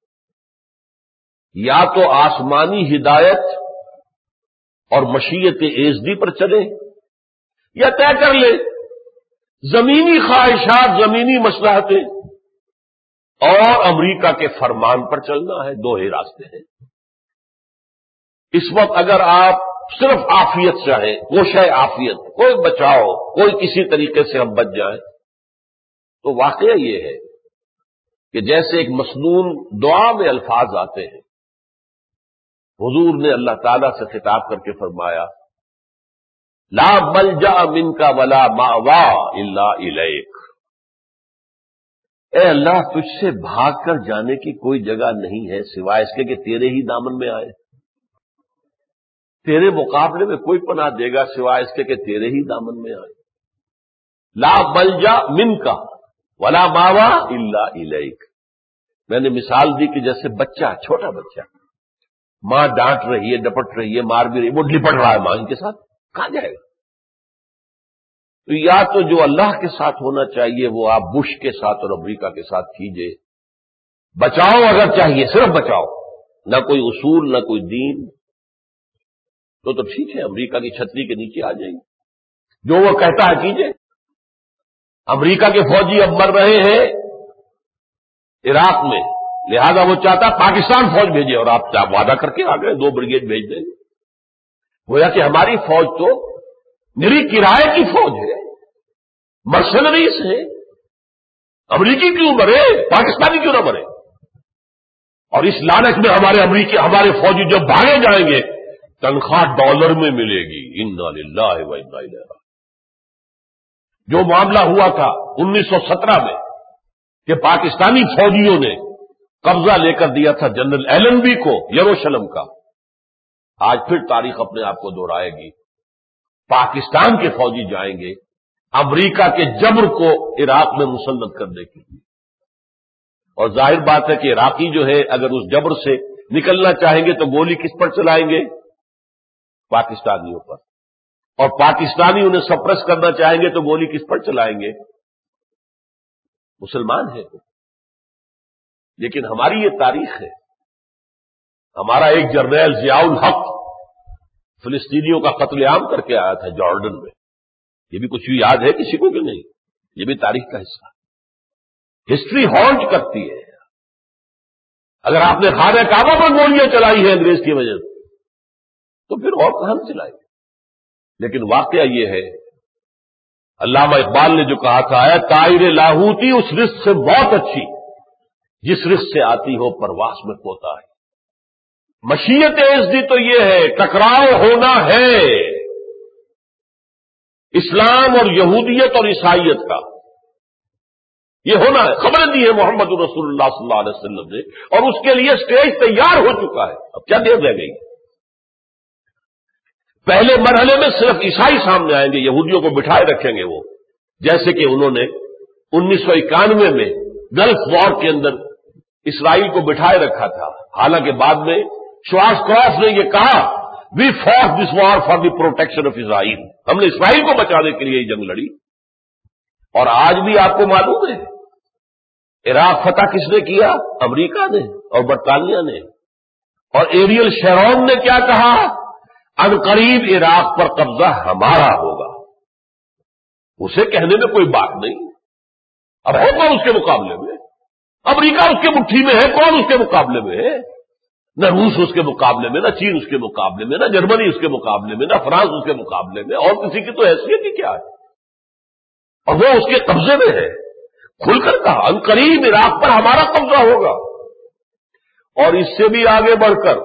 یا تو آسمانی ہدایت اور مشیت ایزدی پر چلے، یا طے کر لے زمینی خواہشات، زمینی مصلحتیں اور امریکہ کے فرمان پر چلنا ہے۔ دو ہی راستے ہیں اس وقت۔ اگر آپ صرف عافیت چاہیں، کوشش عافیت، کوئی بچاؤ، کوئی کسی طریقے سے ہم بچ جائیں، تو واقعہ یہ ہے کہ جیسے ایک مسنون دعا میں الفاظ آتے ہیں، حضور نے اللہ تعالیٰ سے خطاب کر کے فرمایا، لا ملجا منک ولا مأوی الا الیک، اے اللہ تجھ سے بھاگ کر جانے کی کوئی جگہ نہیں ہے سوائے اس کے کہ تیرے ہی دامن میں آئے، تیرے مقابلے میں کوئی پناہ دے گا سوائے اس کے کہ تیرے ہی دامن میں آئے۔ لا ملجا منک ولا مأوی الا الیک۔ میں نے مثال دی کہ جیسے بچہ، چھوٹا بچہ، ماں ڈانٹ رہی ہے، ڈپٹ رہی ہے، مار بھی رہی ہے، وہ لپٹ رہا ہے ماں کے ساتھ، کہاں جائے گا؟ تو یا تو جو اللہ کے ساتھ ہونا چاہیے وہ آپ بش کے ساتھ اور امریکہ کے ساتھ کیجئے، بچاؤ اگر چاہیے، صرف بچاؤ، نہ کوئی اصول نہ کوئی دین، تو تو ٹھیک ہے، امریکہ کی چھتری کے نیچے آ جائیں، جو وہ کہتا ہے کیجئے۔ امریکہ کے فوجی اب مر رہے ہیں عراق میں، لہذا وہ چاہتا پاکستان فوج بھیجے، اور آپ وعدہ کر کے آ گئے دو بریگیڈ بھیج دیں گے۔ گویا کہ ہماری فوج تو میری کرائے کی فوج ہے، مرسنریز ہے، امریکی کیوں مرے، پاکستانی کیوں نہ مرے؟ اور اس لعنت میں ہمارے امریکی، ہمارے فوجی جب بھاگے جائیں گے تنخواہ ڈالر میں ملے گی، انا للہ و انا الیہ راجعون۔ جو معاملہ ہوا تھا انیس سو سترہ میں کہ پاکستانی فوجیوں نے قبضہ لے کر دیا تھا جنرل ایلن بی کو یروشلم کا، آج پھر تاریخ اپنے آپ کو دہرائے گی، پاکستان کے فوجی جائیں گے امریکہ کے جبر کو عراق میں مسلط کرنے کے لیے۔ اور ظاہر بات ہے کہ عراقی جو ہے اگر اس جبر سے نکلنا چاہیں گے تو گولی کس پر چلائیں گے؟ پاکستانیوں پر، اور پاکستانی انہیں سپریس کرنا چاہیں گے تو گولی کس پر چلائیں گے؟ مسلمان ہیں۔ لیکن ہماری یہ تاریخ ہے، ہمارا ایک جرنیل ضیاء الحق فلسطینیوں کا قتل عام کر کے آیا تھا جارڈن میں، یہ بھی کچھ بھی یاد ہے کسی کو کہ نہیں؟ یہ بھی تاریخ کا حصہ ہے، ہسٹری ہانٹ کرتی ہے۔ اگر آپ نے خانہ کعبہ پر گولیاں چلائی ہیں انگریز کی وجہ سے تو پھر اور کہاں چلائی؟ لیکن واقعہ یہ ہے، علامہ اقبال نے جو کہا تھا، اے طائر لاہوتی اس رزق سے بہت اچھی جس رزق سے آتی ہو پرواز میں پوتا ہے۔ مشیت ایزدی تو یہ ہے ٹکراؤ ہونا ہے، اسلام اور یہودیت اور عیسائیت کا یہ ہونا ہے. خبریں دی ہے محمد رسول اللہ صلی اللہ علیہ وسلم نے, اور اس کے لیے اسٹیج تیار ہو چکا ہے. اب کیا دیر رہ گئی؟ پہلے مرحلے میں صرف عیسائی سامنے آئیں گے, یہودیوں کو بٹھائے رکھیں گے وہ, جیسے کہ انہوں نے انیس سو اکانوے میں گلف وار کے اندر اسرائیل کو بٹھائے رکھا تھا. حالانکہ بعد میں شواس کراس نے یہ کہا, we fought this war for the protection of Israel, ہم نے اسرائیل کو بچانے کے لیے یہ جنگ لڑی. اور آج بھی آپ کو معلوم ہے عراق فتح کس نے کیا؟ امریکہ نے اور برطانیہ نے. اور ایریل شیرون نے کیا کہا؟ عنقریب عراق پر قبضہ ہمارا ہوگا. اسے کہنے میں کوئی بات نہیں. اب ہے کون اس کے مقابلے میں؟ امریکہ اس کے مٹھی میں ہے, کون اس کے مقابلے میں ہے؟ نہ روس اس کے مقابلے میں, نہ چین اس کے مقابلے میں, نہ جرمنی اس کے مقابلے میں, نہ فرانس اس کے مقابلے میں, اور کسی کی تو حیثیت ہی کیا ہے. اور وہ اس کے قبضے میں ہے. کھل کر کہا عنقریب عراق پر ہمارا قبضہ ہوگا. اور اس سے بھی آگے بڑھ کر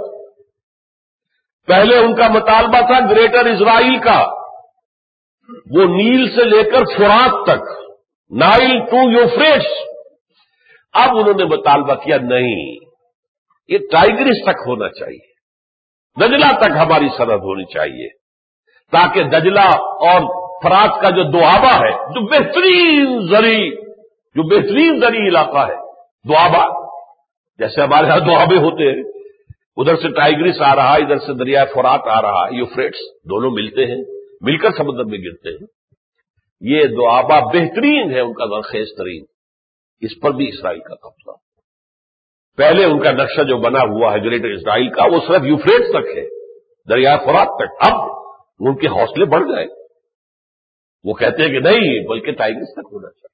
پہلے ان کا مطالبہ تھا گریٹر اسرائیل کا, وہ نیل سے لے کر فرات تک, نائل ٹو یوفریٹس. اب انہوں نے مطالبہ کیا نہیں, یہ ٹائگرس تک ہونا چاہیے, دجلہ تک ہماری سرحد ہونی چاہیے, تاکہ دجلہ اور فرات کا جو دوآبا ہے, جو بہترین زرعی جو بہترین زرعی علاقہ ہے, دوآبا جیسے ہمارے یہاں دوآبے ہوتے ہیں, ادھر سے ٹائگرس آ رہا ہے, ادھر سے دریائے فرات آ رہا ہے, یوفریٹس, دونوں ملتے ہیں, مل کر سمندر میں گرتے ہیں. یہ دوآبا بہترین ہے, ان کا زرخیز ترین. اس پر بھی اسرائیل کا قبضہ. پہلے ان کا نقشہ جو بنا ہوا ہے گریٹر اسرائیل کا, وہ صرف یوفریٹس تک ہے, دریائے فرات تک. اب ان کے حوصلے بڑھ گئے, وہ کہتے ہیں کہ نہیں, بلکہ ٹائگرس تک ہونا چاہیے.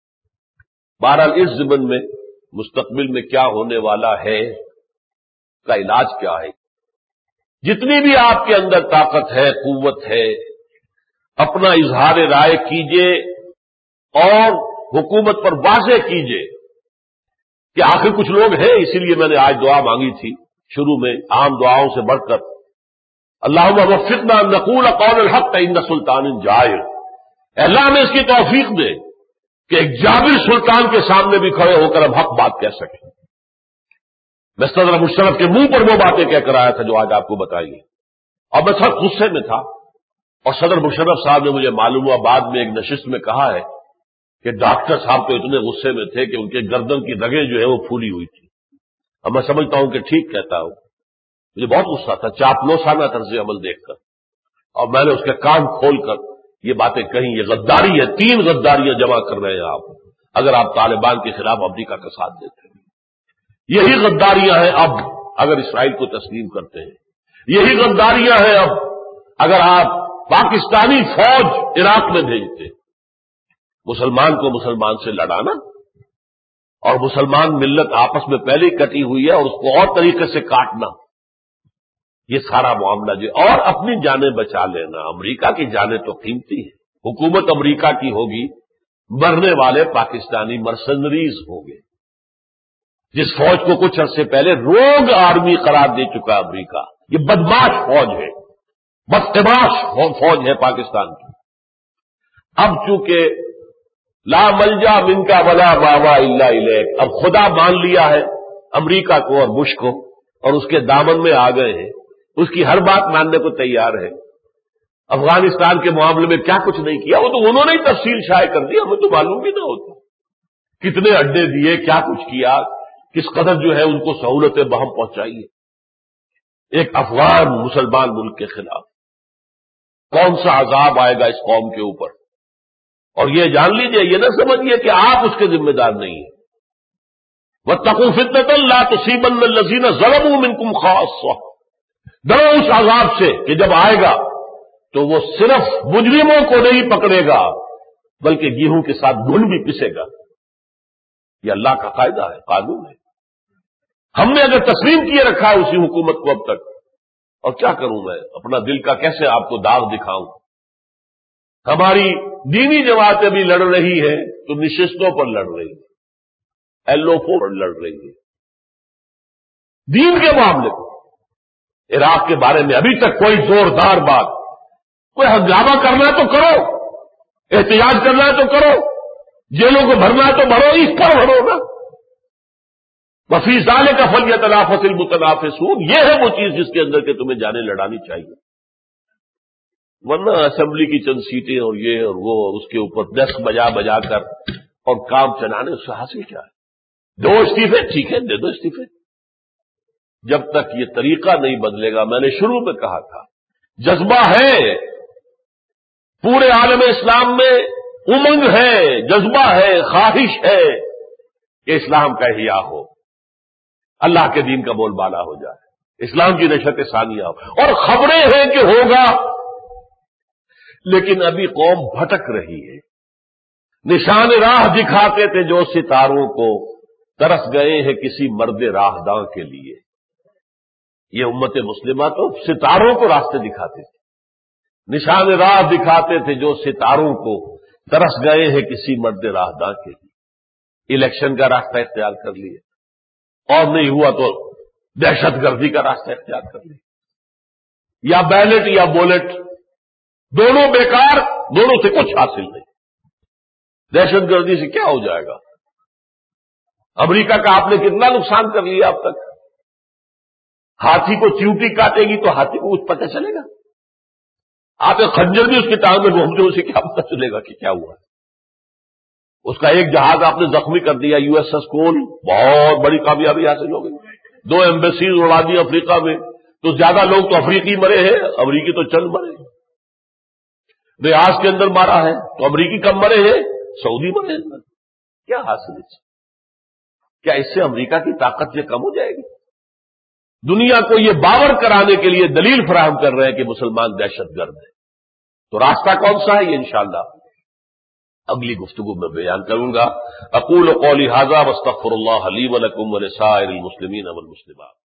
بہرحال اس ضمن میں مستقبل میں کیا ہونے والا ہے, کا علاج کیا ہے. جتنی بھی آپ کے اندر طاقت ہے, قوت ہے, اپنا اظہار رائے کیجئے اور حکومت پر واضح کیجئے کہ آخر کچھ لوگ ہیں. اسی لیے میں نے آج دعا مانگی تھی شروع میں, عام دعاؤں سے بڑھ کر, اللہم وفقنا ان نقول قول الحق عند سلطان جائر. اللہ نے اس کی توفیق دے کہ ایک جابر سلطان کے سامنے بھی کھڑے ہو کر ہم حق بات کہہ سکیں. میں صدر مشرف کے منہ پر وہ باتیں کہہ کر آیا تھا جو آج آپ کو بتائیے, اور میں سب غصے میں تھا. اور صدر مشرف صاحب نے مجھے معلوم ہوا بعد میں ایک نشست میں کہا ہے کہ ڈاکٹر صاحب تو اتنے غصے میں تھے کہ ان کے گردن کی رگیں جو ہے وہ پھولی ہوئی تھی. اب میں سمجھتا ہوں کہ ٹھیک کہتا ہوں, مجھے بہت غصہ تھا چاپلوسانہ طرز عمل دیکھ کر, اور میں نے اس کے کان کھول کر یہ باتیں کہیں. یہ غداری ہے, تین غداریاں جمع کر رہے ہیں آپ اگر آپ طالبان کے خلاف امریکہ کا ساتھ دیتے ہیں. یہی غداریاں ہیں اب اگر اسرائیل کو تسلیم کرتے ہیں. یہی غداریاں ہیں اب اگر آپ پاکستانی فوج عراق میں بھیجتے ہیں. مسلمان کو مسلمان سے لڑانا, اور مسلمان ملت آپس میں پہلے ہی کٹی ہوئی ہے, اور اس کو اور طریقے سے کاٹنا, یہ سارا معاملہ جو, اور اپنی جانیں بچا لینا. امریکہ کی جانیں تو قیمتی ہیں. حکومت امریکہ کی ہوگی, مرنے والے پاکستانی مرسنریز ہوں گے. جس فوج کو کچھ عرصے پہلے روگ آرمی قرار دے چکا امریکہ, یہ بدماش فوج ہے, بدتباش فوج ہے پاکستان کی. اب چونکہ لا ملجا منکا ولا ماوا الا الیک, اب خدا مان لیا ہے امریکہ کو اور بش کو, اور اس کے دامن میں آ گئے ہیں, اس کی ہر بات ماننے کو تیار ہے. افغانستان کے معاملے میں کیا کچھ نہیں کیا, وہ تو انہوں نے ہی تفصیل شائع کر دی, ہمیں تو معلوم بھی نہ ہوتا کتنے اڈے دیے, کیا کچھ کیا, کس قدر جو ہے ان کو سہولتیں بہم پہنچائی. ایک افغان مسلمان ملک کے خلاف کون سا عذاب آئے گا اس قوم کے اوپر. اور یہ جان لیجئے, یہ نہ سمجھیے کہ آپ اس کے ذمہ دار نہیں ہیں. واتقوا فتنة لا تصيبن الذين ظلموا منكم خاصة, ڈرو اس عذاب سے کہ جب آئے گا تو وہ صرف مجرموں کو نہیں پکڑے گا بلکہ گیہوں کے ساتھ گھن بھی پسے گا. یہ اللہ کا قاعدہ ہے, قانون ہے. ہم نے اگر تسلیم کیے رکھا ہے اسی حکومت کو اب تک, اور کیا کروں میں, اپنا دل کا کیسے آپ کو داغ دکھاؤں. ہماری دینی جماعتیں بھی لڑ رہی ہیں تو نشستوں پر لڑ رہی ہیں, ایل او پر لڑ رہی ہیں. دین کے معاملے کو عراق کے بارے میں ابھی تک کوئی زوردار بات, کوئی ہنگامہ کرنا تو کرو, احتجاج کرنا ہے تو کرو، جیلوں کو بھرنا ہے تو بھرو، اس پر بھرو نا۔ وفی ذالک فلیتنافس المتنافسون، یہ ہے وہ چیز جس کے اندر کہ تمہیں جانیں لڑانی چاہیے، ورنہ اسمبلی کی چند سیٹیں اور یہ اور وہ اور اس کے اوپر ڈسک بجا بجا کر اور کام چلانے، اس سے حاصل کیا ہے؟ دو استعفے ٹھیک ہے، دے دو استعفے، جب تک یہ طریقہ نہیں بدلے گا۔ میں نے شروع میں کہا تھا جذبہ ہے پورے عالم اسلام میں، امنگ ہے، جذبہ ہے، خواہش ہے کہ اسلام کا احیاء ہو، اللہ کے دین کا بول بالا ہو جائے، اسلام کی نشت ثانیہ ہو، اور خبریں ہیں کہ ہوگا، لیکن ابھی قوم بھٹک رہی ہے۔ نشان راہ دکھاتے تھے جو ستاروں کو، ترس گئے ہیں کسی مرد راہداں کے لیے۔ یہ امت مسلمہ تو ستاروں کو راستے دکھاتے تھے، نشان راہ دکھاتے تھے جو ستاروں کو، ترس گئے ہیں کسی مرد راہداں کے لیے۔ الیکشن کا راستہ اختیار کر لیے، اور نہیں ہوا تو دہشت گردی کا راستہ اختیار کر لیا، یا بیلٹ یا بولٹ، دونوں بیکار، دونوں سے کچھ حاصل نہیں۔ دہشت گردی سے کیا ہو جائے گا؟ امریکہ کا آپ نے کتنا نقصان کر لیا اب تک؟ ہاتھی کو چیوٹی کاٹے گی تو ہاتھی کو کچھ پتہ چلے گا؟ آپ ایک خنجر بھی اس کی ٹانگ میں گھومتے، اسے کیا پتہ چلے گا کہ کیا ہوا ہے؟ اس کا ایک جہاز آپ نے زخمی کر دیا، یو ایس ایس کول، بہت بڑی کامیابی حاصل ہو گئی، دو ایمبیسیز اڑا دی افریقہ میں، تو زیادہ لوگ تو افریقی مرے ہیں، امریکی تو چند مرے ہیں۔ ریاض کے اندر مارا ہے تو امریکی کم مرے ہیں، سعودی مرے ہیں۔ کیا حاصل ہے؟ کیا اس سے امریکہ کی طاقت یہ کم ہو جائے گی؟ دنیا کو یہ باور کرانے کے لیے دلیل فراہم کر رہے ہیں کہ مسلمان دہشت گرد ہیں، تو راستہ کون سا ہے؟ یہ انشاءاللہ اگلی گفتگو میں بیان کروں گا۔ اقول قولی ھذا واستغفر اللہ لی ولکم ولسائر المسلمین والمسلمات۔